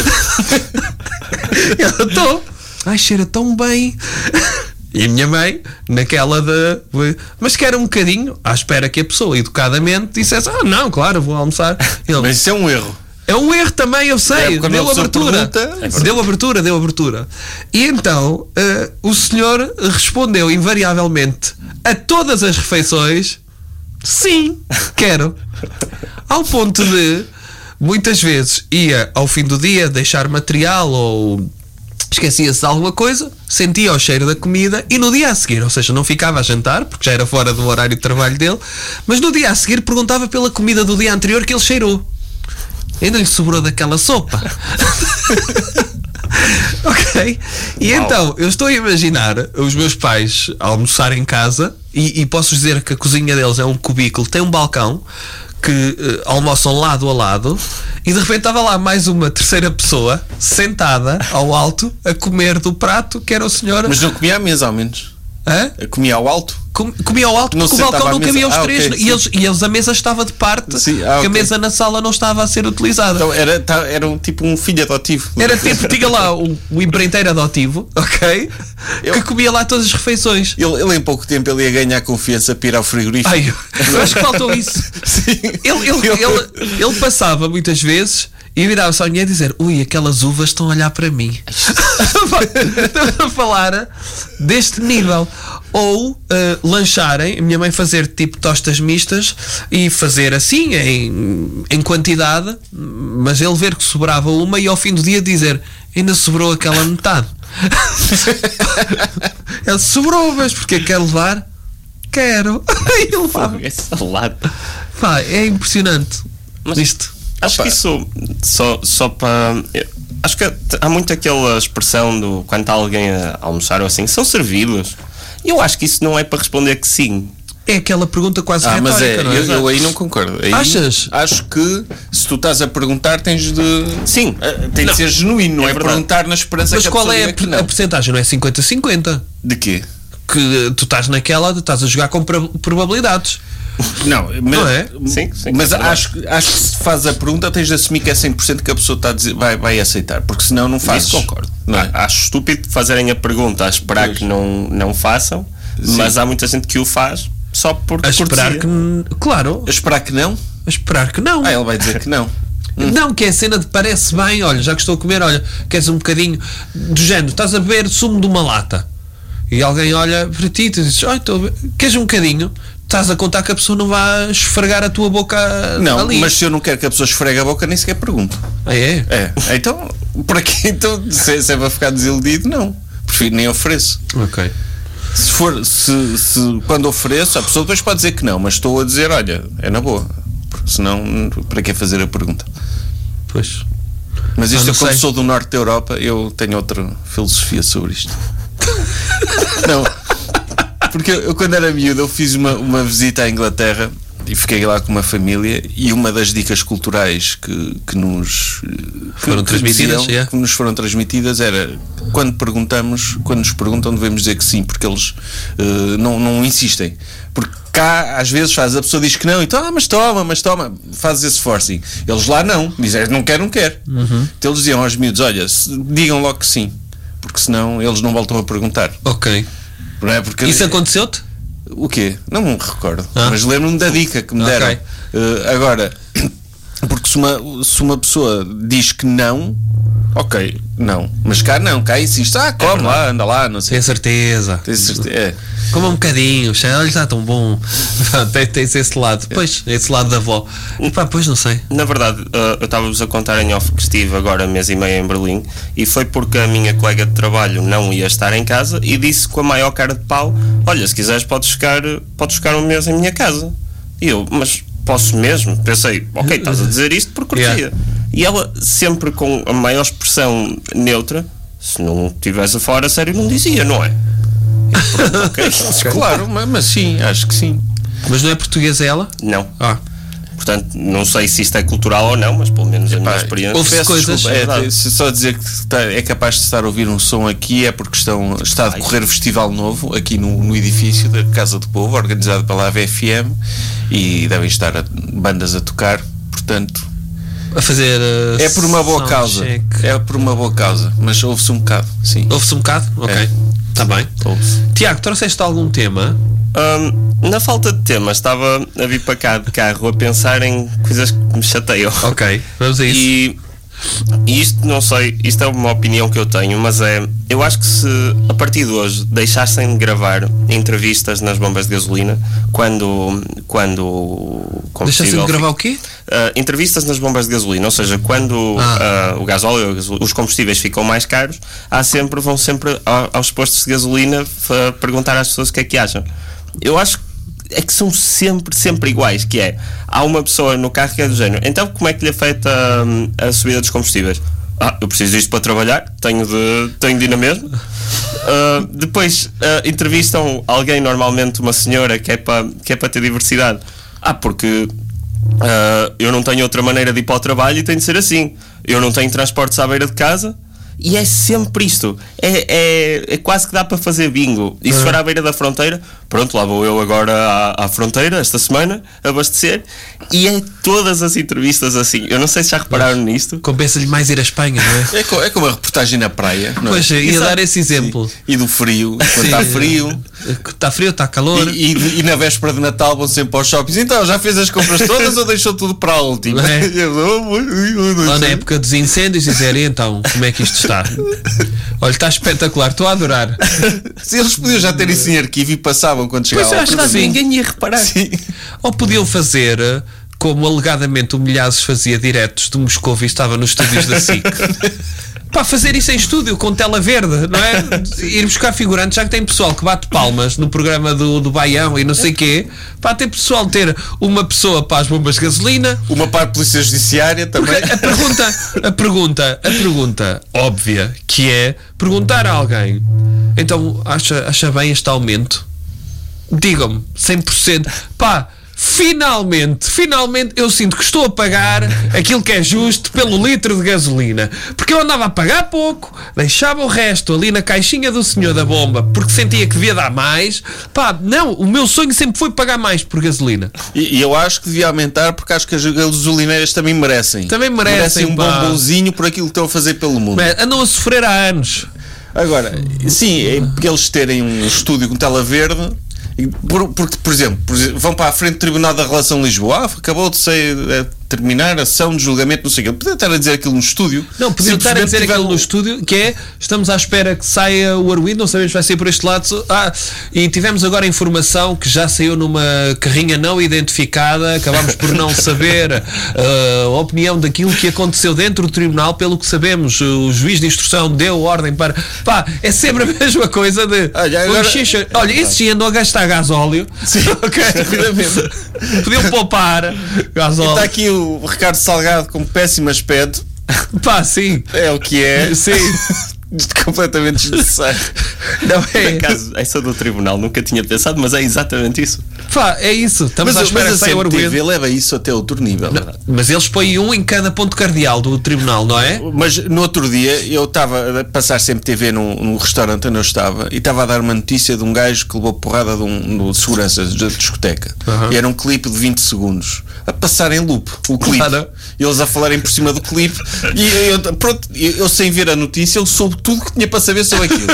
Ela, estou. Ai, cheira tão bem. E a minha mãe, naquela de... mas quer um bocadinho, à espera que a pessoa educadamente dissesse: ah, não, claro, vou almoçar. Ele, mas isso é um erro. É um erro também, eu sei. É, deu abertura. Pergunta, deu abertura, deu abertura. E então uh, o senhor respondeu invariavelmente a todas as refeições: sim, quero. Ao ponto de muitas vezes ia ao fim do dia deixar material ou esquecia-se de alguma coisa, sentia o cheiro da comida e no dia a seguir, ou seja, não ficava a jantar porque já era fora do horário de trabalho dele, mas no dia a seguir perguntava pela comida do dia anterior que ele cheirou. Ainda lhe sobrou daquela sopa. Ok? E Uau. Então, eu estou a imaginar os meus pais a almoçar em casa e, e posso dizer que a cozinha deles é um cubículo, tem um balcão que uh, almoçam lado a lado e de repente estava lá mais uma terceira pessoa sentada ao alto a comer do prato que era o senhor. Mas não comia à mesa, ao menos. Hã? Comia ao alto, Com, comia ao alto Não porque o balcão sentava à não mesa. cabia aos Ah, três. ok, e, eles, e eles, a mesa estava de parte, Sim, ah, que a ok. mesa na sala não estava a ser utilizada. Então era, tá, era um, tipo um filho adotivo. Era tipo, tinha lá o, o empreiteiro adotivo, ok? Eu- Que comia lá todas as refeições. Ele, ele em pouco tempo ele ia ganhar confiança para ir ao frigorífico. Ai, eu acho que faltou isso. Sim. Ele, ele, ele, ele passava muitas vezes e virava-se à mulher a dizer: ui, aquelas uvas estão a olhar para mim. Estamos a falar deste nível. Ou uh, lancharem, a minha mãe fazer tipo tostas mistas e fazer assim em, em quantidade, mas ele ver que sobrava uma e ao fim do dia dizer: ainda sobrou aquela metade. Ele sobrou, mas porque quer levar? Quero. E levava. É salado. Pá, é impressionante. Mas isto. acho que isso só, só para. eu- Acho que há muito aquela expressão do quando está alguém a almoçar ou assim, são servidos. E eu acho que isso não é para responder que sim. É aquela pergunta quase Ah, mas é, retórica, não é? eu, eu aí não concordo. Aí Achas? Acho que se tu estás a perguntar, tens de. Sim. eh, Tem Não. de ser genuíno, não É é, verdade. perguntar na esperança Mas que a qual pessoa é a, diga que a não. porcentagem? Não é cinquenta cinquenta? De quê? Que tu estás naquela, de estás a jogar com pro- probabilidades. Não, mas, Não é? Sim, sim, mas é verdade. acho, que- acho que se faz a pergunta, tens de assumir que é cem por cento que a pessoa está a dizer, vai, vai aceitar, porque senão não fazes. Isso concordo. Não é? Acho estúpido fazerem a pergunta a esperar Pois. que não, não façam, mas há muita gente que o faz só por A esperar cortesia. que. Claro, A esperar que não? a esperar que não. Ah, ele vai dizer que não. Não, que é a cena de parece bem, olha, já que estou a comer, olha, queres um bocadinho do género, estás a beber sumo de uma lata e alguém olha para ti e tu dizes, olha, estou a beber, queres um bocadinho? Estás a contar que a pessoa não vai esfregar a tua boca Não, ali. mas se eu não quero que a pessoa esfregue a boca, nem sequer pergunto. Ah, é? É, então, para quê? Então, se, se é para ficar desiludido, não. Prefiro nem ofereço. Ok. Se for, se, se quando ofereço, a pessoa depois pode dizer que não, mas estou a dizer, olha, é na boa. Porque senão, para que fazer a pergunta? Pois. Mas Ah, isto, não eu, como sei. sou do norte da Europa, eu tenho outra filosofia sobre isto. Não, porque eu, eu, quando era miúdo, eu fiz uma, uma visita à Inglaterra e fiquei lá com uma família, e uma das dicas culturais que, que nos que, Foram que transmitidas, diziam, yeah. que nos foram transmitidas era quando perguntamos, quando nos perguntam, devemos dizer que sim, porque eles eh, não, não insistem. Porque cá, às vezes, faz, a pessoa diz que não, então, ah, mas toma, mas toma, fazes esse forcing. Eles lá não, dizem, não quer, não quer. Uhum. Então eles diziam aos miúdos, olha, se- digam logo que sim, porque senão eles não voltam a perguntar. Ok. Não é? Porque, Isso aconteceu-te? o quê? Não me recordo, Ah. mas lembro-me da dica que me Ok. deram. Eh, agora, porque se uma, se uma pessoa diz que não, ok, não, mas cá não, cá insiste, ah, come lá, anda lá, não sei. Tenho certeza. Tem certeza. É. Coma um bocadinho, já- olha, está tão bom. tem, tens esse lado. Pois, esse lado da avó. Pá, pois não sei. Na verdade, uh, eu estava-vos a contar em off que estive agora mês e meio em Berlim, e foi porque a minha colega de trabalho não ia estar em casa e disse com a maior cara de pau: olha, se quiseres podes ficar, podes ficar um mês em minha casa. E eu, mas posso mesmo? Pensei, ok, estás a dizer isto por cortesia. Yeah. E ela sempre com a maior expressão neutra: se não estivesse fora, a sério, não dizia, não é? E pronto, ok. Claro, mas, mas sim, acho que sim. Mas não é portuguesa ela? Não. Ah. Portanto, não sei se isto é cultural ou não, mas pelo menos a minha Pá, experiência. houve-se peço coisas- desculpa, é é, verdade. se só dizer que está- é capaz de estar a ouvir um som aqui é porque estão, está a decorrer o Festival Novo aqui no, no edifício da Casa do Povo, organizado pela A V F M, e devem estar a- bandas a tocar, portanto A fazer. uh, é por uma boa causa, soundcheck. é por uma boa causa, mas ouve-se um bocado, sim. Ouve-se um bocado? Ok. É. Está bem. Ouve-se. Tiago, trouxeste algum tema? Hum, na falta de tema, estava a vir para cá de carro a pensar em coisas que me chateiam. Ok, vamos a isso. E, e isto, não sei, isto é uma opinião que eu tenho, mas é, eu acho que se a partir de hoje deixassem de gravar entrevistas nas bombas de gasolina, quando, quando o Deixaste combustível de gravar o quê? Uh, entrevistas nas bombas de gasolina, ou seja, quando Ah. uh, o gasóleo, os combustíveis ficam mais caros, há sempre, vão sempre a- aos postos de gasolina fa- perguntar às pessoas o que é que acham. Eu acho é que são sempre, sempre iguais, que é, há uma pessoa no carro que é do género, então como é que lhe afeta hum, a subida dos combustíveis? Ah, eu preciso disto para trabalhar, tenho de, tenho de ir na mesma. Uh, depois uh, entrevistam alguém, normalmente uma senhora, que é para que é para ter diversidade. Ah, porque uh, eu não tenho outra maneira de ir para o trabalho e tem de ser assim. Eu não tenho transportes à beira de casa. E é sempre isto. É, é, é quase que dá para fazer bingo. E se for à beira da fronteira, pronto, lá vou eu agora à, à fronteira esta semana abastecer, e é todas as entrevistas assim. Eu não sei se já repararam nisto. Compensa-lhe mais ir à Espanha, não é? É, co- é como a reportagem na praia, não é? Pois, ia Exato. dar esse exemplo. Sim. E do frio, quando Sim. está frio. Está frio, está calor. E, e- e na véspera de Natal vão sempre aos shoppings. Então, já fez as compras todas ou deixou tudo para a última? É. Eu, oh, ui, ui, ui, Lá na sei. época dos incêndios dizerem então como é que isto está. Olha, está espetacular, estou a adorar. Se eles podiam já ter isso em arquivo e passavam quando Pois chegavam. eu acho que sim. Ninguém ia reparar. Sim. Ou podiam fazer eh, como alegadamente o Milhazes fazia diretos de Moscou e estava nos estúdios da S I C. Pá, fazer isso em estúdio com tela verde, não é? Ir buscar figurantes, já que tem pessoal que bate palmas no programa do, do Baião e não sei quê. Pá, tem pessoal ter uma pessoa para as bombas de gasolina. Uma para a Polícia Judiciária também. Porque a pergunta, a pergunta, a pergunta óbvia que é perguntar a alguém: então acha, acha bem este aumento? Digam-me, cem por cento. Pá, finalmente, finalmente eu sinto que estou a pagar aquilo que é justo pelo litro de gasolina. Porque eu andava a pagar pouco, deixava o resto ali na caixinha do senhor da bomba porque sentia que devia dar mais. Pá, não, o meu sonho sempre foi pagar mais por gasolina. E, e eu acho que devia aumentar porque acho que as gasolineiras também merecem. Também merecem, um pá. bombonzinho por aquilo que estão a fazer pelo mundo. Mas andam a sofrer há anos. Agora, sim, é porque eles terem um estúdio com tela verde. e por- Porque, por exemplo, por exemplo, vão para a frente do Tribunal da Relação de Lisboa. Ah, acabou de ser, eh, terminar a sessão de julgamento, não sei o quê. Podia estar a dizer aquilo no estúdio. Não, podia estar a Simplesmente dizer tiver aquilo um- no estúdio, que é, estamos à espera que saia o Arwind, não sabemos se vai sair por este lado. Ah, e tivemos agora a informação que já saiu numa carrinha não identificada, acabámos por não saber ah, a opinião daquilo que aconteceu dentro do tribunal, pelo que sabemos, o juiz de instrução deu ordem para... Pá, é sempre a mesma coisa de... Olha, agora- Vamos xixi- Olha, esses iam andam a gastar gasóleo. Sim, Ok. rapidamente. Podiam poupar gasóleo. Está aqui o Ricardo Salgado com péssimo aspecto. Pá, sim. É o que é. Sim. Completamente desnecessário. Não Por é? acaso, essa do tribunal nunca tinha pensado, mas é exatamente isso. Pá, é isso. Estamos Mas, à espera mas que a saia o C M T V argumento. leva isso até outro nível. verdade. Mas eles põem um em cada ponto cardeal do tribunal, não é? Mas no outro dia eu estava a passar sempre T V num, num restaurante onde eu estava e estava a dar uma notícia de um gajo que levou porrada de um de segurança da discoteca. Aham. E era um clipe de vinte segundos a passar em loop o clipe. Claro. E eles a falarem por cima do clipe. E eu, pronto, eu, eu sem ver a notícia, eu soube tudo que tinha para saber sobre aquilo.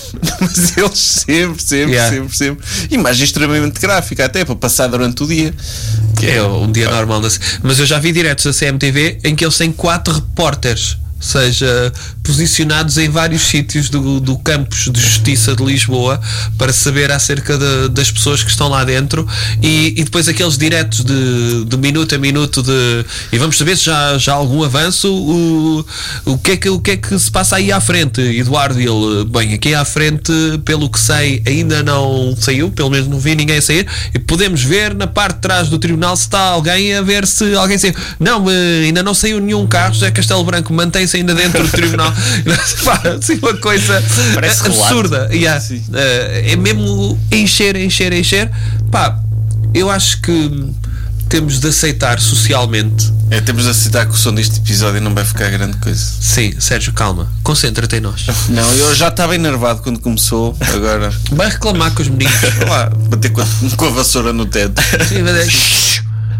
Mas eles sempre, sempre, Yeah. sempre, sempre. Imagem extremamente gráfica, até para passar durante o dia. Que É um dia normal. da C- Mas eu já vi diretos da C M T V em que eles têm quatro repórteres, ou seja, posicionados em vários sítios do, do campus de justiça de Lisboa para saber acerca de- das pessoas que estão lá dentro e, e depois aqueles diretos de, de minuto a minuto de e vamos saber se já, já há algum avanço, o, o, que é que, o que é que se passa aí à frente, Eduardo. E ele, bem, aqui à frente, pelo que sei, ainda não saiu, pelo menos não vi ninguém sair, e podemos ver na parte de trás do tribunal se está alguém a ver se alguém saiu. Não, eh, ainda não saiu nenhum carro, José Castelo Branco mantém-se ainda dentro do tribunal. Pá, assim, uma coisa Parece absurda. Yeah. Sim. Eh, é mesmo encher, encher, encher. Pá, eu acho que temos de aceitar socialmente. É, temos de aceitar que o som deste episódio não vai ficar grande coisa. Sim, Sérgio, calma, concentra-te em nós. Não, eu já estava enervado quando começou, agora Vai reclamar com os meninos. vou lá, bater com a, com a vassoura no teto. Sim, vai dizer,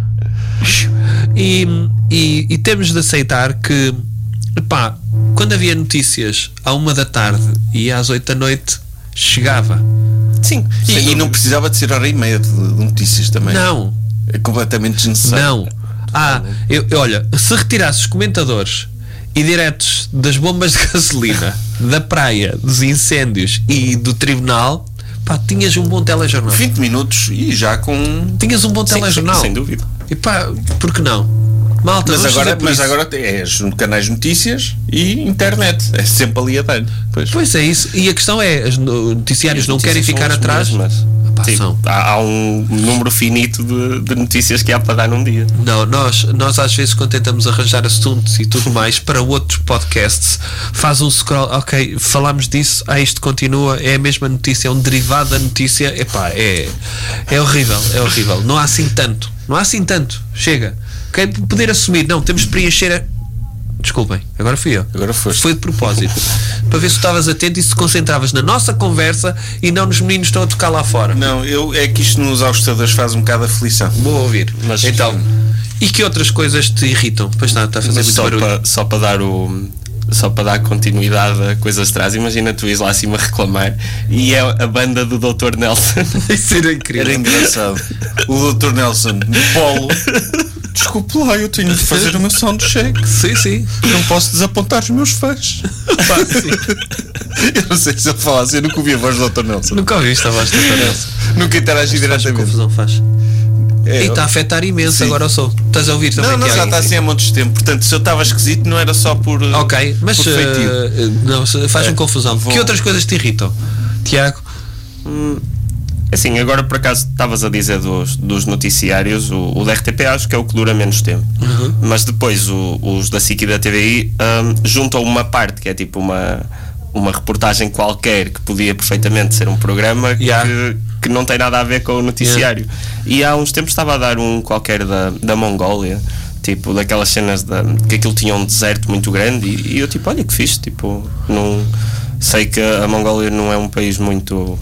e, e, e temos de aceitar que, pá, quando havia notícias à uma da tarde e às oito da noite chegava. Sim, e, e não precisava de ser hora e meia de, de notícias também. Não, É completamente desnecessário. não. Ah, eu, eu- olha, se retirasses os comentadores e diretos das bombas de gasolina, da praia, dos incêndios e do tribunal, pá, tinhas um bom telejornal. vinte minutos e já com. Tinhas um bom Sim, telejornal. sim, sem dúvida. E pá, por que não? Malta, Mas vamos agora, fazer por mas isso. agora és no canais de notícias e internet. É sempre ali a dar. Pois. Pois é isso. E a questão é, os no- noticiários não querem Notícias ficar são as atrás. mesmas. Pá, Sim, são. há, há um número finito de, de notícias que há para dar num dia. Não, nós, nós às vezes quando tentamos arranjar assuntos e tudo mais para outros podcasts, faz um scroll, ok, falámos disso, ah, isto continua, é a mesma notícia, é um derivado da notícia, epá, é, é horrível, é horrível. Não há assim tanto, não há assim tanto, chega. Ok, poder assumir, não, temos de preencher a... Desculpem, agora fui eu. Agora foste. Foi de propósito. para ver se estavas atento e se concentravas na nossa conversa e não nos meninos que estão a tocar lá fora. Não, eu, é que isto nos austadores faz um bocado de aflição. Vou ouvir. Mas então, e que outras coisas te irritam? Pois está, está a fazer Mas muito só barulho. para, só para dar o só para dar continuidade a coisas de trás, imagina tu ires lá acima reclamar e é a banda do doutor Nelson. Isso era incrível. Era engraçado. O doutor Nelson de polo. Desculpe lá, eu tenho de fazer o meu soundcheck. Sim, sim. Não posso desapontar os meus fãs. Pá, sim. Eu não sei se ele fala assim, eu nunca ouvi a voz do doutor Nelson. Nunca ouviste a voz do doutor Nelson. Nunca interagi Faz diretamente. confusão, faz. É, E está a afetar imenso, sim. agora eu sou. Estás a ouvir também? Não, não, Tiago? já está assim há muitos tempo. Portanto, se eu estava esquisito, não era só por. Ok, mas por feitio. uh, não, faz-me É, confusão. vou- Que outras coisas te irritam, Tiago? Assim, agora por acaso estavas a dizer dos, dos noticiários, o, o da R T P acho que é o que dura menos tempo, mas depois o- os da S I C e da T V I hum, juntam uma parte que é tipo uma, uma reportagem qualquer que podia perfeitamente ser um programa Yeah. que, que não tem nada a ver com o noticiário. E há uns tempos estava a dar um qualquer da, da Mongólia, tipo daquelas cenas da, que aquilo tinha um deserto muito grande e, e eu tipo, olha que fixe, tipo, não, sei que a Mongólia não é um país muito...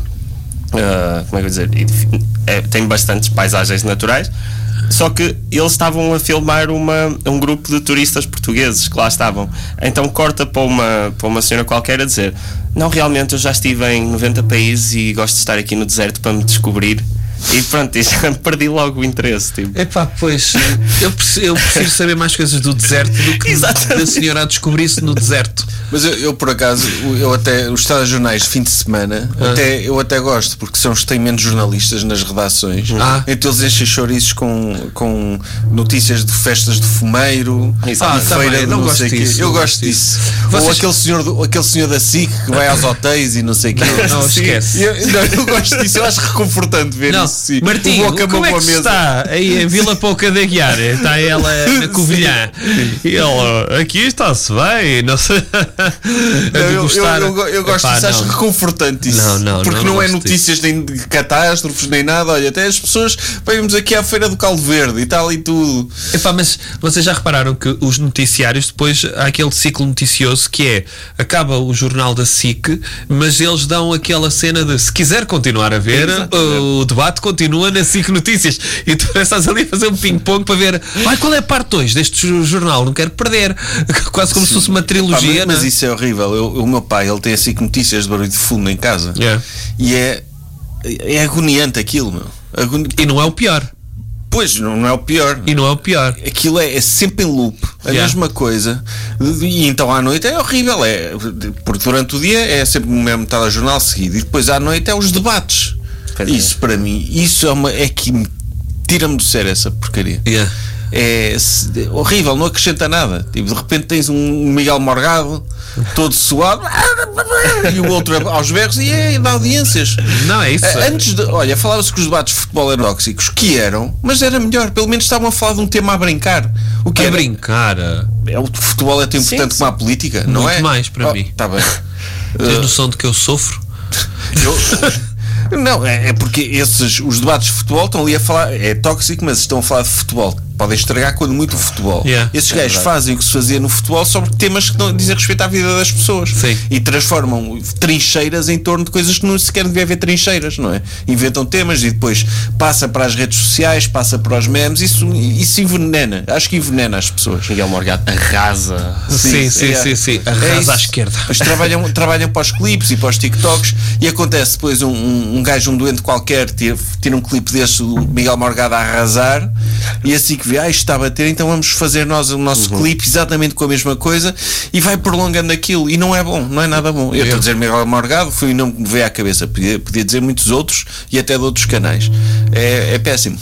Uh, como é que eu dizer? É, tem bastantes paisagens naturais, só que eles estavam a filmar uma, um grupo de turistas portugueses que lá estavam. Então corta para uma, para uma senhora qualquer a dizer: não, realmente eu já estive em noventa países e gosto de estar aqui no deserto para me descobrir. E pronto, e já perdi logo o interesse. Tipo. Epá, pois eu prefiro, eu prefiro saber mais coisas do deserto do que da senhora a descobrir-se no deserto. Mas eu, eu, por acaso, eu até os telejornais de fim de semana, Ah. até, eu até gosto, porque são os que têm menos jornalistas nas redações. Ah. Então eles enchem chouriços com, com notícias de festas de fumeiro, Ah, de também, feira de não não gosto sei quê. disso, Eu não gosto gosto disso. Vocês- Ou aquele senhor, do, aquele senhor da S I C que vai aos hotéis e não sei o quê. Não, Sim. esquece. Eu, não, eu gosto disso, eu acho reconfortante ver Não, isso. Sim. Martinho, O boca como é mão que com a mesa. está aí em Vila Pouca da Guiar? Está ela na Covilhã. E ele, aqui está-se bem, não sei. Não, eu, eu, Gostar- eu, eu gosto Epá, disso, acho não. reconfortante isso. Não, não, porque não, não, não é gosto notícias nem de catástrofes nem nada. Olha, até as pessoas vamos aqui à Feira do Caldo Verde e tal e tudo. Epá, mas vocês já repararam que os noticiários, depois há aquele ciclo noticioso que é, acaba o jornal da S I C, mas eles dão aquela cena de, se quiser continuar a ver, Exatamente. o debate continua na S I C Notícias, e tu estás ali a fazer um ping-pong para ver, ai, qual é a parte dois deste jo- jornal, não quero perder. Quase como se fosse uma Pá, trilogia, mas, mas não é? isso é horrível. Eu- o meu pai, ele tem assim notícias de barulho de fundo em casa. Yeah. E é, é agoniante aquilo, meu. Agoni... E não é o pior. Pois, não, não é o pior. E não é o pior. Aquilo é, é sempre em loop, a Yeah. mesma coisa. E então à noite é horrível. É, porque durante o dia é sempre o mesmo telejornal seguido. E depois à noite é os debates. Pois é. Isso para mim, isso é, uma, é que me tira-me do sério essa porcaria. Yeah. É se- horrível, não acrescenta nada. Tipo, de repente tens um Miguel Morgado todo suado e o outro aos berros e é da audiências. Não, é isso. Ah, Antes de, olha, falava-se que os debates de futebol eram tóxicos, que eram, mas era melhor, pelo menos estavam a falar de um tema a brincar. O que A era? brincar. É, o futebol é tão Sim, importante sim. como a política, não Muito é? mais para mim. Tá bem. Tens Ah, noção de que eu sofro? eu- Não, é, é porque esses, os debates de futebol estão ali a falar, é tóxico, mas estão a falar de futebol. Podem estragar quando muito o futebol. Yeah. Esses É gajos verdade. fazem o que se fazia no futebol sobre temas que não dizem respeito à vida das pessoas. Sim. E transformam trincheiras em torno de coisas que não sequer devia haver trincheiras, não é? Inventam temas e depois passa para as redes sociais, passa para os memes, isso, isso envenena. Acho que envenena as pessoas. Miguel Morgado arrasa. Sim, sim, é. sim, sim. É Arrasa isso. à esquerda. Eles trabalham, trabalham para os clipes e para os TikToks e acontece depois um, um, um gajo, um doente qualquer, tira, tira um clipe desse, o Miguel Morgado a arrasar, e assim que vê, ah, isto está a bater, então vamos fazer nós o nosso clipe exatamente com a mesma coisa, e vai prolongando aquilo, e não é bom, não é nada bom. Eu estou a dizer Miguel Morgado, foi o nome que me veio à cabeça, podia, podia dizer muitos outros e até de outros canais. É, é péssimo.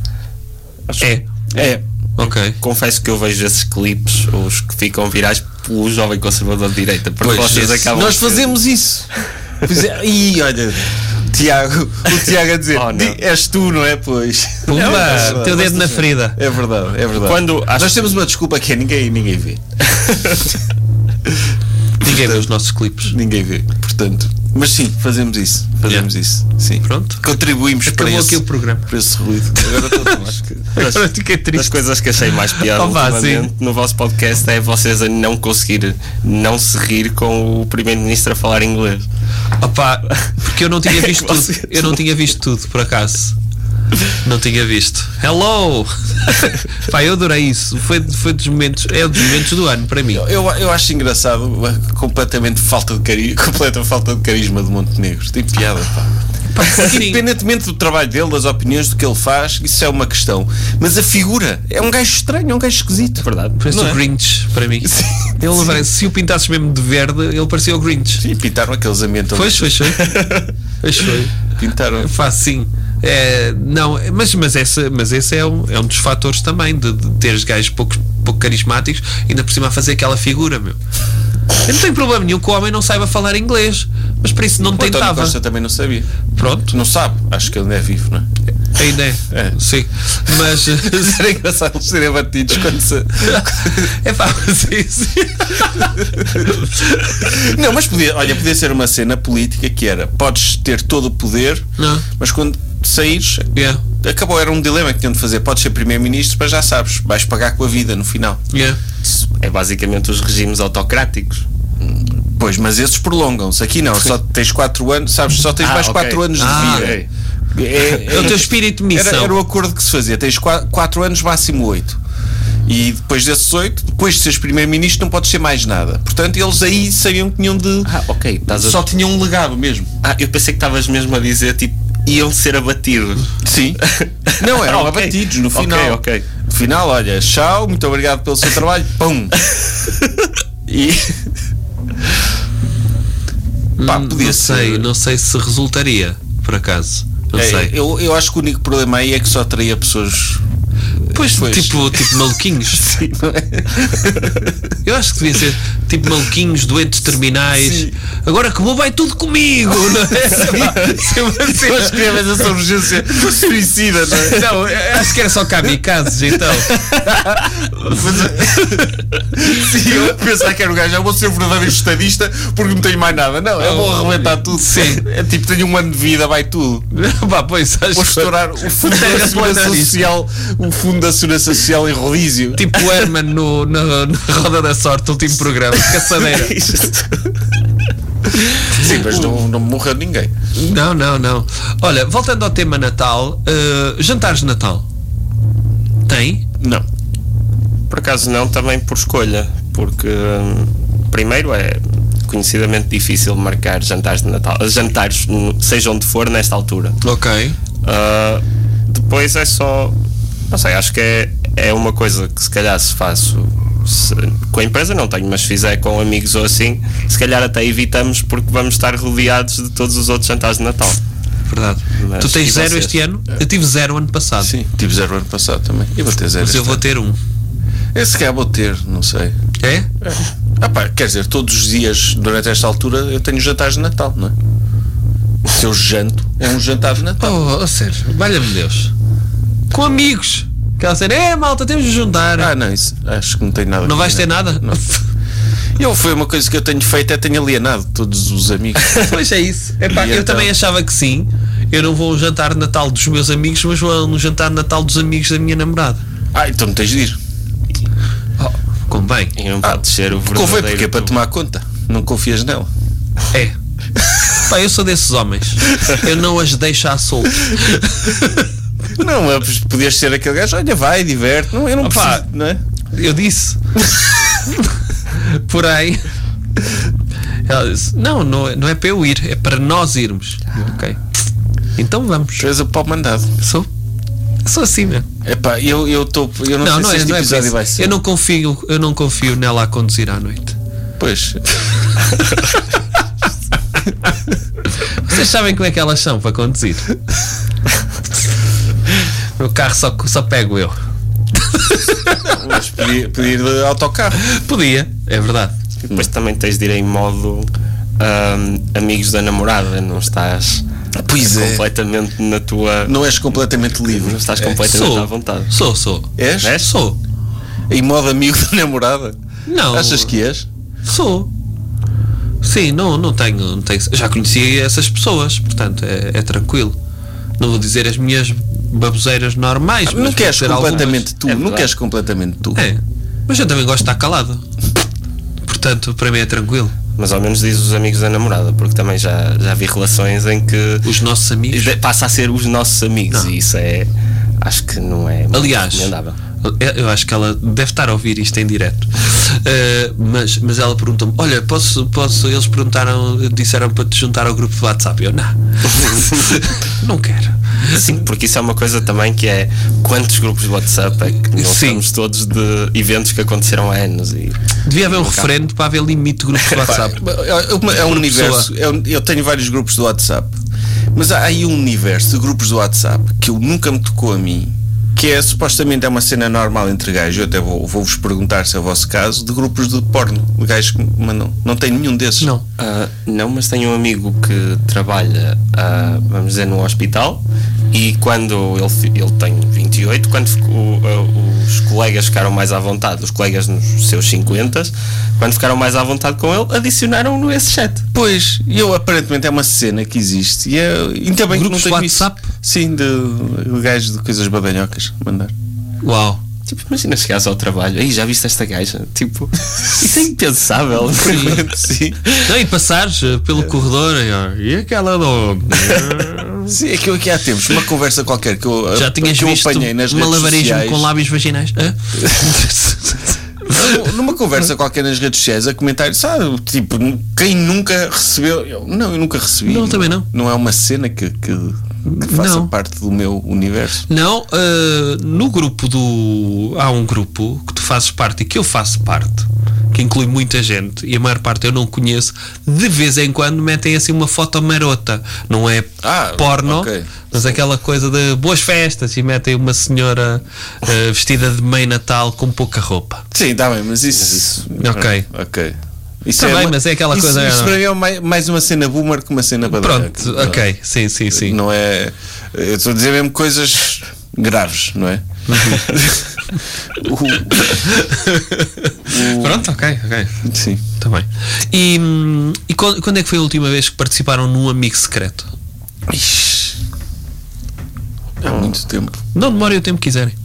É. É. Ok. Confesso que eu vejo esses clipes, os que ficam virais pelo jovem conservador de direita, porque Pois, vocês esse- acabam nós de ser- fazemos isso. Pois é. E olha, Tiago, o Tiago a dizer, Oh, não. "Di- és tu, não é? Pois. Pumba, É verdade. teu dedo na ferida. É verdade, é verdade. Quando acho Nós que- temos uma desculpa que é ninguém, ninguém vê. Ninguém vê os nossos clipes. Ninguém vê. Portanto, Mas sim, fazemos isso. Fazemos Yeah. isso. Sim. Pronto. Contribuímos para Acabou esse, aqui o programa. para esse ruído. Agora estou acho que. Agora fiquei Das triste. coisas que achei mais piada Oh, vá, ultimamente no vosso podcast é vocês a não conseguir não se rir com o primeiro-ministro a falar inglês. Opa, porque eu não tinha visto tudo. Vocês- Eu não tinha visto tudo, por acaso. Não tinha visto. Hello! Pá, eu adorei isso. Foi, foi dos momentos, é dos momentos do ano para mim. Eu, eu acho engraçado, completamente falta de carisma, completa falta de carisma de Montenegro. Tem piada, pá. Independentemente do trabalho dele, das opiniões, do que ele faz, isso é uma questão. Mas a figura é um gajo estranho, é um gajo esquisito. Verdade. Parece Não o é? Grinch para mim. Sim, Ele sim. parece, se o pintasses mesmo de verde, ele parecia o Grinch. Sim, pintaram aqueles ambientes. Pois, pois foi. Pois foi. Pintaram. Faz sim. É, não, mas, mas, essa, mas esse é um, é um dos fatores também de, de teres gajos pouco, pouco carismáticos, ainda por cima a fazer aquela figura, meu. Eu não tenho problema nenhum que o homem não saiba falar inglês, mas para isso não O António tentava. Costa também não sabia. Pronto, Não sabe, acho que ele não é vivo, não é? ainda é. É. Sim. Mas Era engraçado eles serem abatidos quando se. é pá, mas isso. Não, mas podia, olha, podia ser uma cena política que era: podes ter todo o poder, Não. mas quando saíres, Yeah, acabou, era um dilema que tinham de fazer. Podes ser primeiro-ministro, mas já sabes, vais pagar com a vida no final. yeah. Isso é basicamente os regimes autocráticos. Pois, mas esses prolongam-se. Aqui não, só tens quatro anos, sabes, só tens Ah, mais ok. quatro anos de Ah, vida. ok. É, É o teu espírito de missão. Era, era o acordo que se fazia. Tens quatro anos, máximo oito. E depois desses oito, depois de seres primeiro-ministro, não podes ser mais nada. Portanto, eles aí sabiam que tinham de. Ah, ok. Estás a... Só tinham um legado mesmo. Ah, eu pensei que estavas mesmo a dizer tipo iam ser abatidos. Sim. Não, eram Ok. abatidos no Ok, final. ok. No final, olha, tchau, muito obrigado pelo seu trabalho. Pum. E. Pá, Hum, podia não sei, ser. não sei se resultaria, por acaso. Não É, sei. eu, eu acho que o único problema aí é que só atraía pessoas. Pois, Pois. tipo, tipo maluquinhos. Sim, não é? Eu acho que devia ser tipo maluquinhos, doentes terminais. Sim. Agora que vou, vai tudo comigo, não é? Se eu- se eu- Eu escrevo essa urgência suicida, não é? Não, eu acho que era só kamikazes, então. Sim, eu pensava que era o gajo, eu vou ser o verdadeiro estadista porque não tenho mais nada. Não, eu vou arrebentar tudo. Sim. É tipo, tenho um ano de vida, vai tudo. Pá, pois, acho Vou que- estourar o fundo da segurança Terraplanar isto. social, o fundo da segurança social em rodízio. Tipo o Herman no, no, na Roda da Sorte, último programa, caçadeira. Sim, mas não, não morreu ninguém. Não, não, não. Olha, voltando ao tema Natal, uh, jantares de Natal. Tem? Não. Por acaso não, também por escolha, porque hum, primeiro é conhecidamente difícil marcar jantares de Natal, jantares, hum, seja onde for, nesta altura. Ok. Ah, depois é só, não sei, acho que é, é uma coisa que se calhar se faço se- com a empresa não tenho, mas se fizer com amigos ou assim, se calhar até evitamos porque vamos estar rodeados de todos os outros jantares de Natal. Verdade. Mas Tu tens e zero vocês? este ano? Eu tive zero ano passado. Sim, tive zero ano passado também. Eu vou ter zero. Mas eu este vou ano. ter um. Esse cá vou ter, não sei. É? Ah pá, quer dizer, todos os dias durante esta altura eu tenho jantares de Natal, não é? Se eu janto, é um jantar de Natal. Oh, oh sério, valha-me Deus. Com amigos. Aquela cena, é malta, temos de juntar. Ah, não, isso acho que não tem nada. Não vais ter nada? Não. Eu foi uma coisa que eu tenho feito, é tenho alienado todos os amigos. Pois é isso. Epá, E eu então? também achava que sim. Eu não vou ao jantar de Natal dos meus amigos, mas vou no jantar de Natal dos amigos da minha namorada. Ah, então não tens de ir. Oh, convém. E não Ah, pode ser o Convém verdadeiro. porque é para tu. tomar conta. Não confias nela. É. Pá, eu sou desses homens. Eu não as deixo à solta. Não, é, podias ser aquele gajo, olha, vai, diverte. Não, eu não Opa. preciso, não é? Eu disse. Porém, ela disse: Não, não é, não é para eu ir, é para nós irmos. Eu, ok. Então vamos. Tu és o pau mandado. Sou. Sou assim mesmo. Epá, eu eu estou. Eu não, Não, sei não se é, este não é por episódio isso. vai ser. Eu não confio, eu não confio nela a conduzir à noite. Pois. Vocês sabem como é que elas são para conduzir? O meu carro só, só pego eu. Mas podia, podia ir de autocarro. Podia, é verdade. E depois também tens de ir em modo hum, amigos da namorada, não estás Pois é. completamente na tua. Não és completamente livre. Não estás É. completamente Sou. à vontade. Sou, sou. És? É? Sou. Em modo amigo da namorada? Não. Achas que és? Sou. Sim, não, não tenho, não tenho. Já conheci essas pessoas, portanto é, é tranquilo. Não vou dizer as minhas baboseiras normais. Não mas queres vou dizer completamente algumas. tu, É não verdade. queres completamente tu. É, mas eu também gosto de estar calado. Portanto, para mim é tranquilo. Mas ao menos diz os amigos da namorada, porque também já, já vi relações em que Os nossos amigos. de- passa a ser os nossos amigos Não. e isso é. Acho que não é muito Aliás, recomendável. eu acho que ela deve estar a ouvir isto em direto. Uh, mas, mas ela perguntou-me: olha, posso, posso? Eles perguntaram, disseram para te juntar ao grupo de WhatsApp. Eu, não, não quero. Sim, porque isso é uma coisa também que é quantos grupos de WhatsApp é que não Sim. estamos todos de eventos que aconteceram há anos e Devia haver um Nunca. referendo para haver limite de grupos de WhatsApp. É um- é um Por universo. pessoa. é um- Eu tenho vários grupos do WhatsApp, mas há aí um universo de grupos do WhatsApp que eu nunca me tocou a mim, que é supostamente é uma cena normal entre gajos. Eu até vou- vou-vos perguntar se é o vosso caso, de grupos de porno, de gajos que mandam. Não tenho nenhum desses. Não. Ah, não, mas tenho um amigo que trabalha, ah, vamos dizer, no hospital e quando ele, fi- ele tem vinte e oito, quando ficou, ah, os colegas ficaram mais à vontade, os colegas nos seus cinquenta, quando ficaram mais à vontade com ele, adicionaram-no esse chat. Pois, e eu aparentemente é uma cena que existe. E é, ainda bem Grupos que não tenho de WhatsApp? isso. Sim, de, de gajos de coisas badalhocas. Mandar. Uau. Tipo, imagina chegares ao trabalho, aí já viste esta gaja? Tipo, isso é impensável. Sim. Não, e passares uh, pelo corredor e, ó, e aquela de onde? Sim, é que eu aqui há tempos, uma conversa qualquer que eu, Já tinhas que eu visto apanhei nas redes malabarismo sociais. com lábios vaginais? Hã? Numa conversa qualquer nas redes sociais a comentar, sabe, tipo, quem nunca recebeu? Eu, não, eu nunca recebi. Não, também não. Não é uma cena que, que, que faça Não. parte do meu universo. Não, uh, no grupo do. Há um grupo que tu fazes parte e que eu faço parte, que inclui muita gente e a maior parte eu não conheço. De vez em quando metem assim uma foto marota, não é Ah, porno, ok. mas aquela coisa de boas festas e metem uma senhora uh, vestida de meio Natal com pouca roupa. Sim, está bem, mas isso. Ok. Ok. Isso Tá bem, uma- mas é aquela isso, coisa- Isso para mim é mais, mais uma cena boomer que uma cena badalhoca. Pronto, ok, sim, sim, sim. Não é. Eu estou a dizer mesmo coisas graves, não é? O- Pronto, ok, ok. Sim. Está bem. E, hum, e quando, quando é que foi a última vez que participaram num amigo secreto? Ixi. Há muito tempo. Não demorem o tempo que quiserem.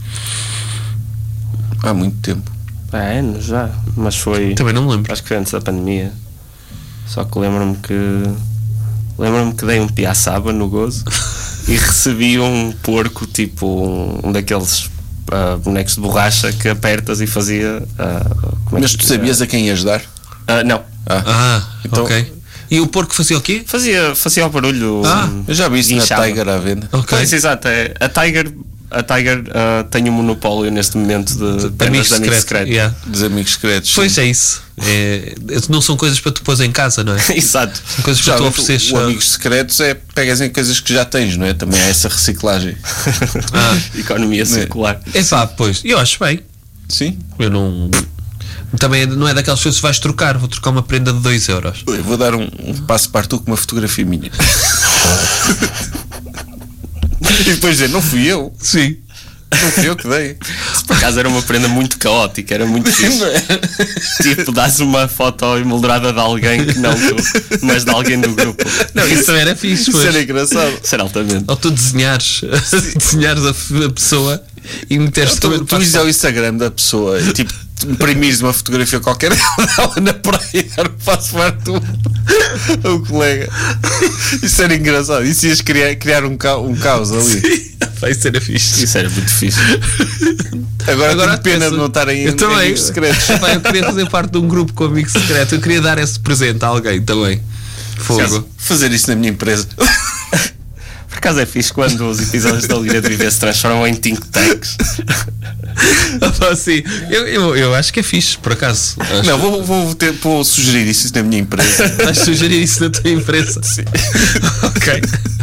Há muito tempo. Há anos já, mas foi. Também não me lembro. Acho que foi antes da pandemia. Só que lembro-me que. Lembro-me que dei um piaçaba no gozo e recebi um porco, tipo um, um daqueles ah, bonecos de borracha que apertas e fazia. ah, como é Mas que- tu sabias a quem ias dar? Ah, não. Ah, Ah, Então- ok. E o porco fazia o quê? Fazia, fazia o barulho. Ah, hum, eu já vi isso na inchava. Tiger à venda. Ok. Pois, exato. É, a Tiger, a Tiger ah, tem um monopólio neste momento de Amigo vendas de amigo secreto. secreto. Yeah. Dos amigos secretos. Pois é isso. É, não são coisas para tu pôs em casa, não é? Exato. São coisas Já, para tu o, ofereces. o Amigos Secretos é pegas em coisas que já tens, não é? Também há essa reciclagem. Ah. Economia circular. É pá, pois. Eu acho bem. Sim. Eu não. Também não é daquelas coisas que vais trocar. Vou trocar uma prenda de dois euros. Eu vou dar um, um passo para tu com uma fotografia minha. E depois dizer, não fui eu. Sim. Não fui eu que dei. Se por acaso era uma prenda muito caótica, era muito fixe. Não é? Tipo, dás uma foto emoldurada de alguém que não tu, mas de alguém do grupo. Não, isso também era fixe, Isso pois. era engraçado. Isso era altamente. Ou tu desenhares, desenhares a, f- a pessoa e meteres também Tu, no tu ires ao passaporte. Instagram da pessoa e tipo, imprimires uma fotografia qualquer dela na praia e dar o passaporte tu, o colega. Isso era engraçado. Isso ias criar, criar um, ca, um caos ali. Vai ser fixe. Isso era muito fixe. Agora, Agora tenho pena pensa- de não estarem em eu também. amigos secretos. Epá, eu queria fazer parte de um grupo com amigo secreto. Eu queria dar esse presente a alguém também. Fogo. Fazer isso na minha empresa. Por acaso é fixe quando os episódios da Alegria de Viver se transformam em think tanks. Epá, sim, eu, eu, eu acho que é fixe, por acaso. Acho. Não, vou, vou, ter, vou sugerir isso na minha empresa. Vais sugerir isso na tua empresa? Sim. Ok.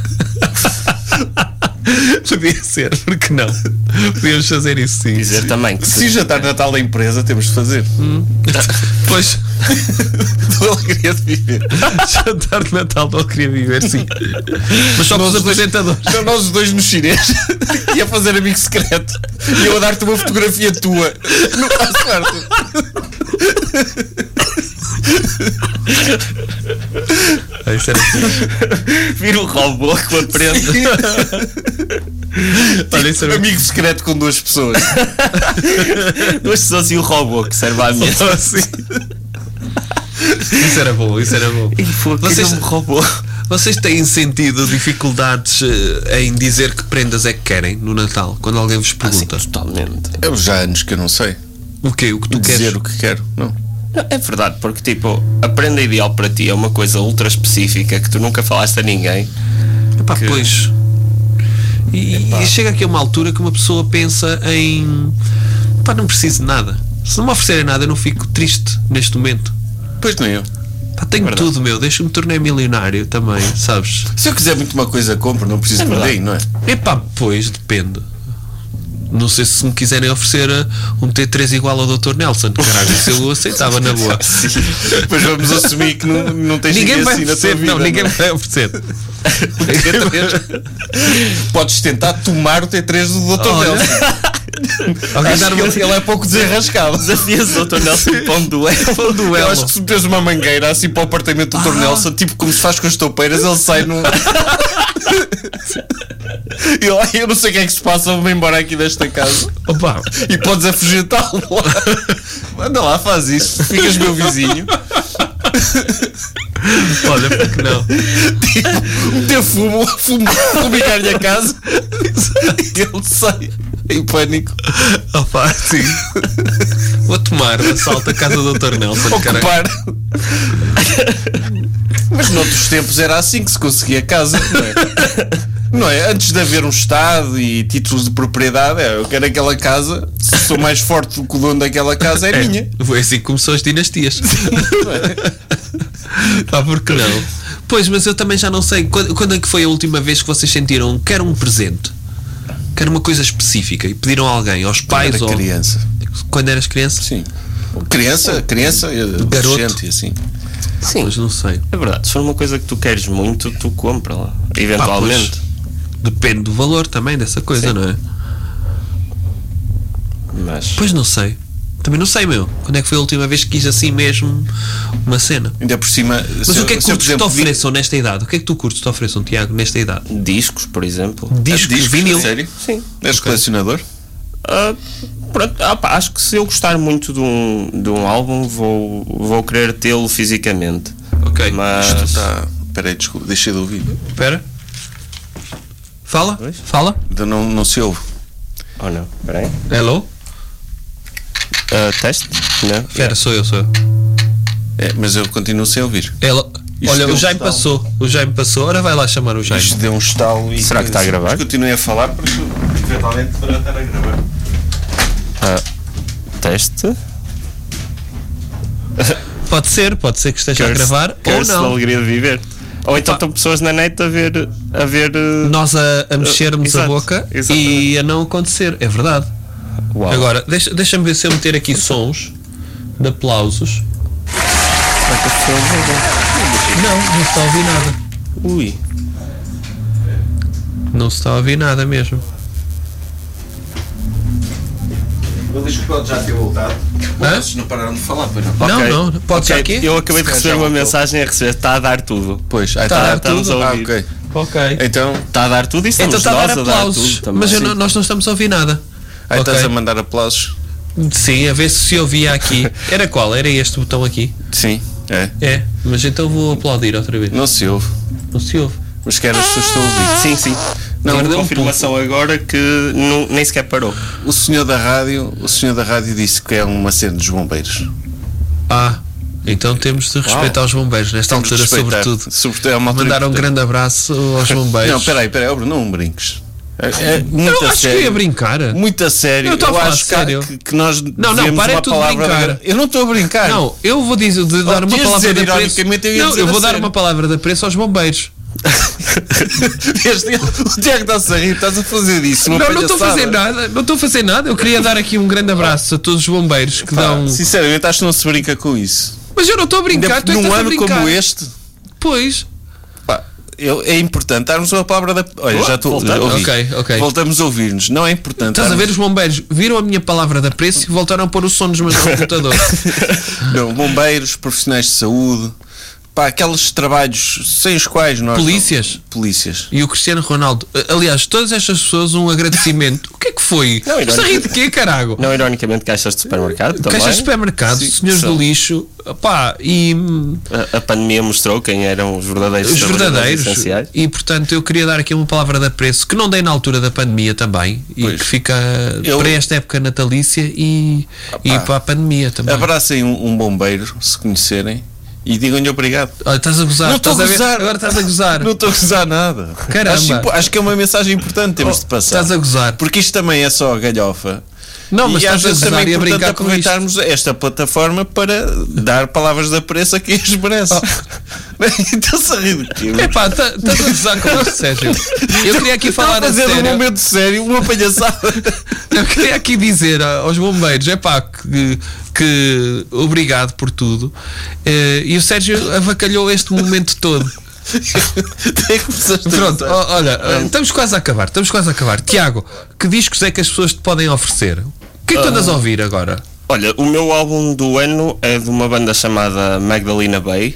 Podia ser, porque não? Podíamos fazer isso, sim. Dizer também que Se o jantar de Natal da empresa temos de fazer. Pois, Da alegria de viver. jantar de Natal não queria viver, sim. Mas só com os Nós dois- apresentadores. Não, nós os dois no chinês e a fazer amigo secreto e eu a dar-te uma fotografia tua no passaporte. Isso era fixe. Vira o robô que aprende. Olha, isso era Amigo secreto com duas pessoas. Duas pessoas e o robô que serve à mesa. Sim. Isso era bom, isso era bom. Vocês... Vocês, robô. vocês têm sentido dificuldades eh, em dizer que prendas é que querem no Natal? Quando alguém vos Ah, sim, pergunta totalmente. Eu já há anos que eu não sei o quê? O que tu dizer queres? o que quero. Não. Não, é verdade, porque tipo, a prenda ideal para ti é uma coisa ultra específica que tu nunca falaste a ninguém. Epá, que- pois. E, e chega aqui a uma altura que uma pessoa pensa em pá, não preciso de nada. Se não me oferecerem nada, eu não fico triste neste momento. Pois nem eu. Pá, tenho Verdade. tudo, meu. Deixa-me tornar milionário também, sabes? Se eu quiser muito uma coisa, compro, não preciso É de verdade. ninguém, não é? Epá, pois, depende. Não sei se me quiserem oferecer uh, um T três igual ao doutor Nelson. Caralho, isso eu aceitava na boa. Depois vamos assumir que não, não tens Ninguém ninguém vai assim na tua oferecer, vida. não, ninguém é? vai oferecer. Podes tentar tomar o T três do doutor Olha. Nelson. Alguém Acho dar que uma... ele, ele é pouco desenrascado. Desafias o doutor Nelson para um duelo. Para um duelo. Eu acho que se meteres uma mangueira assim para o apartamento do doutor Ah. Nelson, tipo como se faz com as toupeiras, ele sai no. Eu, eu não sei o que é que se passa, vou-me embora aqui desta casa Opa, e podes afugentá-lo lá. Anda lá, faz isso, ficas meu vizinho. olha, porque não? Tipo, meter fumo, fumo, fumigar-lhe a casa e ele sai em pânico. Opa, sim. Vou tomar assalto a casa do doutor Nelson, caralho. Ocupar. Mas noutros tempos era assim que se conseguia casa, não é? Não é? Antes de haver um Estado e títulos de propriedade, é, eu quero aquela casa, se sou mais forte do que o dono daquela casa, é, minha. Foi assim que começou as dinastias. Não é? Pá, porque não? Pois, mas eu também já não sei. Quando, quando é que foi a última vez que vocês sentiram quero um presente? Quero uma coisa específica e pediram a alguém, aos pais Era ou. criança. Quando eras criança? Sim. Criança, criança, adolescente e assim. Sim, Pois não sei. é verdade. Se for uma coisa que tu queres muito, tu compra lá. Pá, Eventualmente. pois, depende do valor também dessa coisa, Sim. não é? Mas. Pois não sei. Também não sei, meu. Quando é que foi a última vez que quis assim mesmo uma cena? Ainda por cima. Mas o que é que curtes que te ofereçam nesta idade? O que é que tu curtes que te ofereçam, Tiago, nesta idade? Discos, por exemplo. Discos, vinil? Sério? Sim. És colecionador? Ah, pronto, ah, pá, acho que se eu gostar muito de um, de um álbum, vou, vou querer tê-lo fisicamente. Ok. Mas. Isto está. Espera aí, desculpa, deixei de ouvir. Espera. Fala. Pois? Fala. Ainda não, não se ouve. Oh não, espera aí. Hello? Ah, teste? Não? Espera, sou eu, sou eu. É, mas eu continuo sem ouvir. Ela... Isto Olha, deu o um Jaime estalo. passou. O Jaime passou. Ora vai lá chamar o Jaime. Isto deu um estalo e. Será que está a gravar? Mas continuem a falar porque eventualmente poderá estar a gravar. Ah, teste? Pode ser, pode ser que esteja a gravar ou Curse da não. alegria de viver. Ou então Opa. estão pessoas na net a ver. A ver uh, Nós a, a mexermos a Exato, boca exatamente. e a não acontecer. É verdade. uau. Agora, deixa- deixa-me ver se eu meter aqui sons de aplausos. Quantas pessoas vão? Não, não se está a ouvir nada. Ui. Não se está a ouvir nada mesmo. Ele diz que pode já ter voltado. Hã? Vocês não pararam de falar, pois não? Não, Ok. não, pode ser Ok, aqui? Eu acabei de Se receber calhar já uma voltou. mensagem a receber. Está a dar tudo. Pois, aí Tá a está. dar estamos tudo? a Ah, ouvir. ok. Ok. Então, Está a dar tudo e estamos Então está a nós dar a dar aplausos. tudo também. Mas eu Sim. não- nós não estamos a ouvir nada. aí Ok. estás a mandar aplausos. Sim, a ver se se ouvia aqui. Era qual? Era este botão aqui? Sim, é. É, mas então vou aplaudir outra vez. Não se ouve. Não se ouve. Mas que as pessoas estão a ouvir. Sim, sim. Não, Não, deu um confirmação agora que não- nem sequer parou. O senhor da rádio, o senhor da rádio disse que é uma cena dos bombeiros. Ah, então temos de respeitar os bombeiros nesta Temos de altura, respeitar. sobretudo. Sobretudo é uma altura Mandar um importante. grande abraço aos bombeiros. Não, espera aí, espera aí, Bruno, não brinques. É, é Eu muito a acho que ia sério. brincar. Muito a sério. Eu estou a falar acho que, sério. que, que nós Não, não, devemos parem uma tudo de palavra brincar. da- Eu não estou a brincar. Não, eu vou dizer, de dar Oh, uma ias palavra dizer de apreço. ironicamente, eu ia Não, dizer eu vou a dar sério. uma palavra de apreço aos bombeiros. Este- o Tiago está-se a rir, estás a fazer disso. Uma Não, não estou a palhaçada. fazer nada, não estou a fazer nada. Eu queria dar aqui um grande abraço a todos os bombeiros que Pá, dão. Sinceramente, acho que não se brinca com isso. Mas eu não estou a brincar, Ainda tu é que num estás a ano brincar. como este, Pois. pá, eu- é importante darmos uma palavra da. Olha, Oh, já estou a voltamos. ouvir. Ok, ok. Voltamos a ouvir-nos. Não é importante. Estás a ver darmos- os bombeiros? Viram a minha palavra de apreço e voltaram a pôr o som nos meus computadores. Não, bombeiros, profissionais de saúde, pá, aqueles trabalhos sem os quais nós... Polícias. Não, polícias. E o Cristiano Ronaldo. Aliás, todas estas pessoas um agradecimento. O que é que foi? Não, Está a rir de quê, carago? Não, ironicamente, caixas de supermercado também. Caixas de supermercado, Sim, senhores são. do lixo, pá, e A, a pandemia mostrou quem eram os verdadeiros os trabalhadores verdadeiros. essenciais. E portanto, eu queria dar aqui uma palavra de apreço que não dei na altura da pandemia também, e Pois. que fica Eu- para esta época natalícia e, e para a pandemia também. Abracem um, um bombeiro, se conhecerem, e digam-lhe obrigado. Olha, estás a gozar, Não estás estou a ver? gozar. Agora estás a gozar. Não estou a gozar nada. Caramba. Acho, impo- acho que é uma mensagem importante que temos Oh, de passar. estás a gozar. Porque isto também é só galhofa. Não, mas e estás às a vezes gozar também e é a importante brincar com isto. aproveitarmos esta plataforma para dar palavras de apreço a quem as merece. Oh. Então-se a rir de quê? É pá, tá- estás a gozar com o Sérgio. Eu queria aqui Está falar a a fazer um sério. momento sério, uma palhaçada. Eu queria aqui dizer aos bombeiros, é pá, que, que obrigado por tudo. Eh, e o Sérgio avacalhou este momento todo. Tem que começar a Pronto, gozar. ó, olha, eh, estamos quase a acabar, estamos quase a acabar. Tiago, que discos é que as pessoas te podem oferecer? O que é que tu andas a ouvir agora? Olha, o meu álbum do ano é de uma banda chamada Magdalena Bay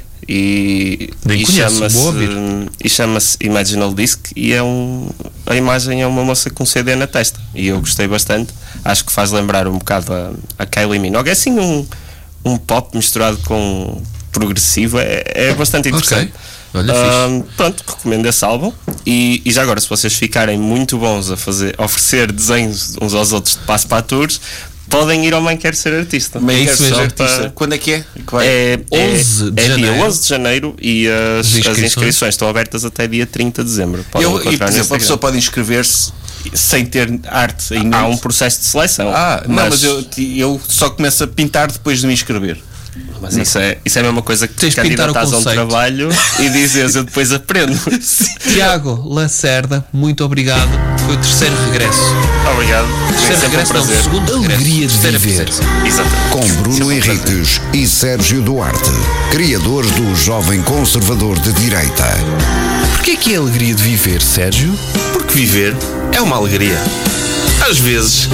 e, Nem e conheço, chama-se vou ouvir. e chama-se Imaginal Disc e é um a imagem é uma moça com um C D na testa e eu gostei bastante. Acho que faz lembrar um bocado a, a Kylie Minogue. É assim um, um pop misturado com progressivo, é, é bastante interessante. Ok. Olha, Ahm, pronto, recomendo esse álbum e, e já agora, se vocês ficarem muito bons a fazer, a oferecer desenhos uns aos outros de passo para tours, podem ir ao Mãe Quer Ser Artista. Mãe É quer isso ser mesmo. artista. Para- Quando é que é? Que vai? É, é, onze de é dia janeiro. onze de janeiro e as, As as inscrições. inscrições estão abertas até dia trinta de dezembro. Podem Eu, e, por encontrar no exemplo, a Instagram. pessoa pode inscrever-se sem ter arte em Há mente. um processo de seleção. Ah, não, mas eu, eu só começo a pintar depois de me inscrever. mas isso, é, isso é a mesma coisa que Tens te de pintar o candidatas a um conceito. trabalho e dizes eu depois aprendo. Tiago Lacerda, muito obrigado. Foi o terceiro regresso. Obrigado. É Terceiro sempre um regresso, não, o prazer. segundo regresso. Alegria de Terceira viver. presença. Exatamente. Com Bruno Sempre um prazer. Henriques e Sérgio Duarte, criadores do Jovem Conservador de Direita. Porquê que é a alegria de viver, Sérgio? Porque viver é uma alegria. Às vezes.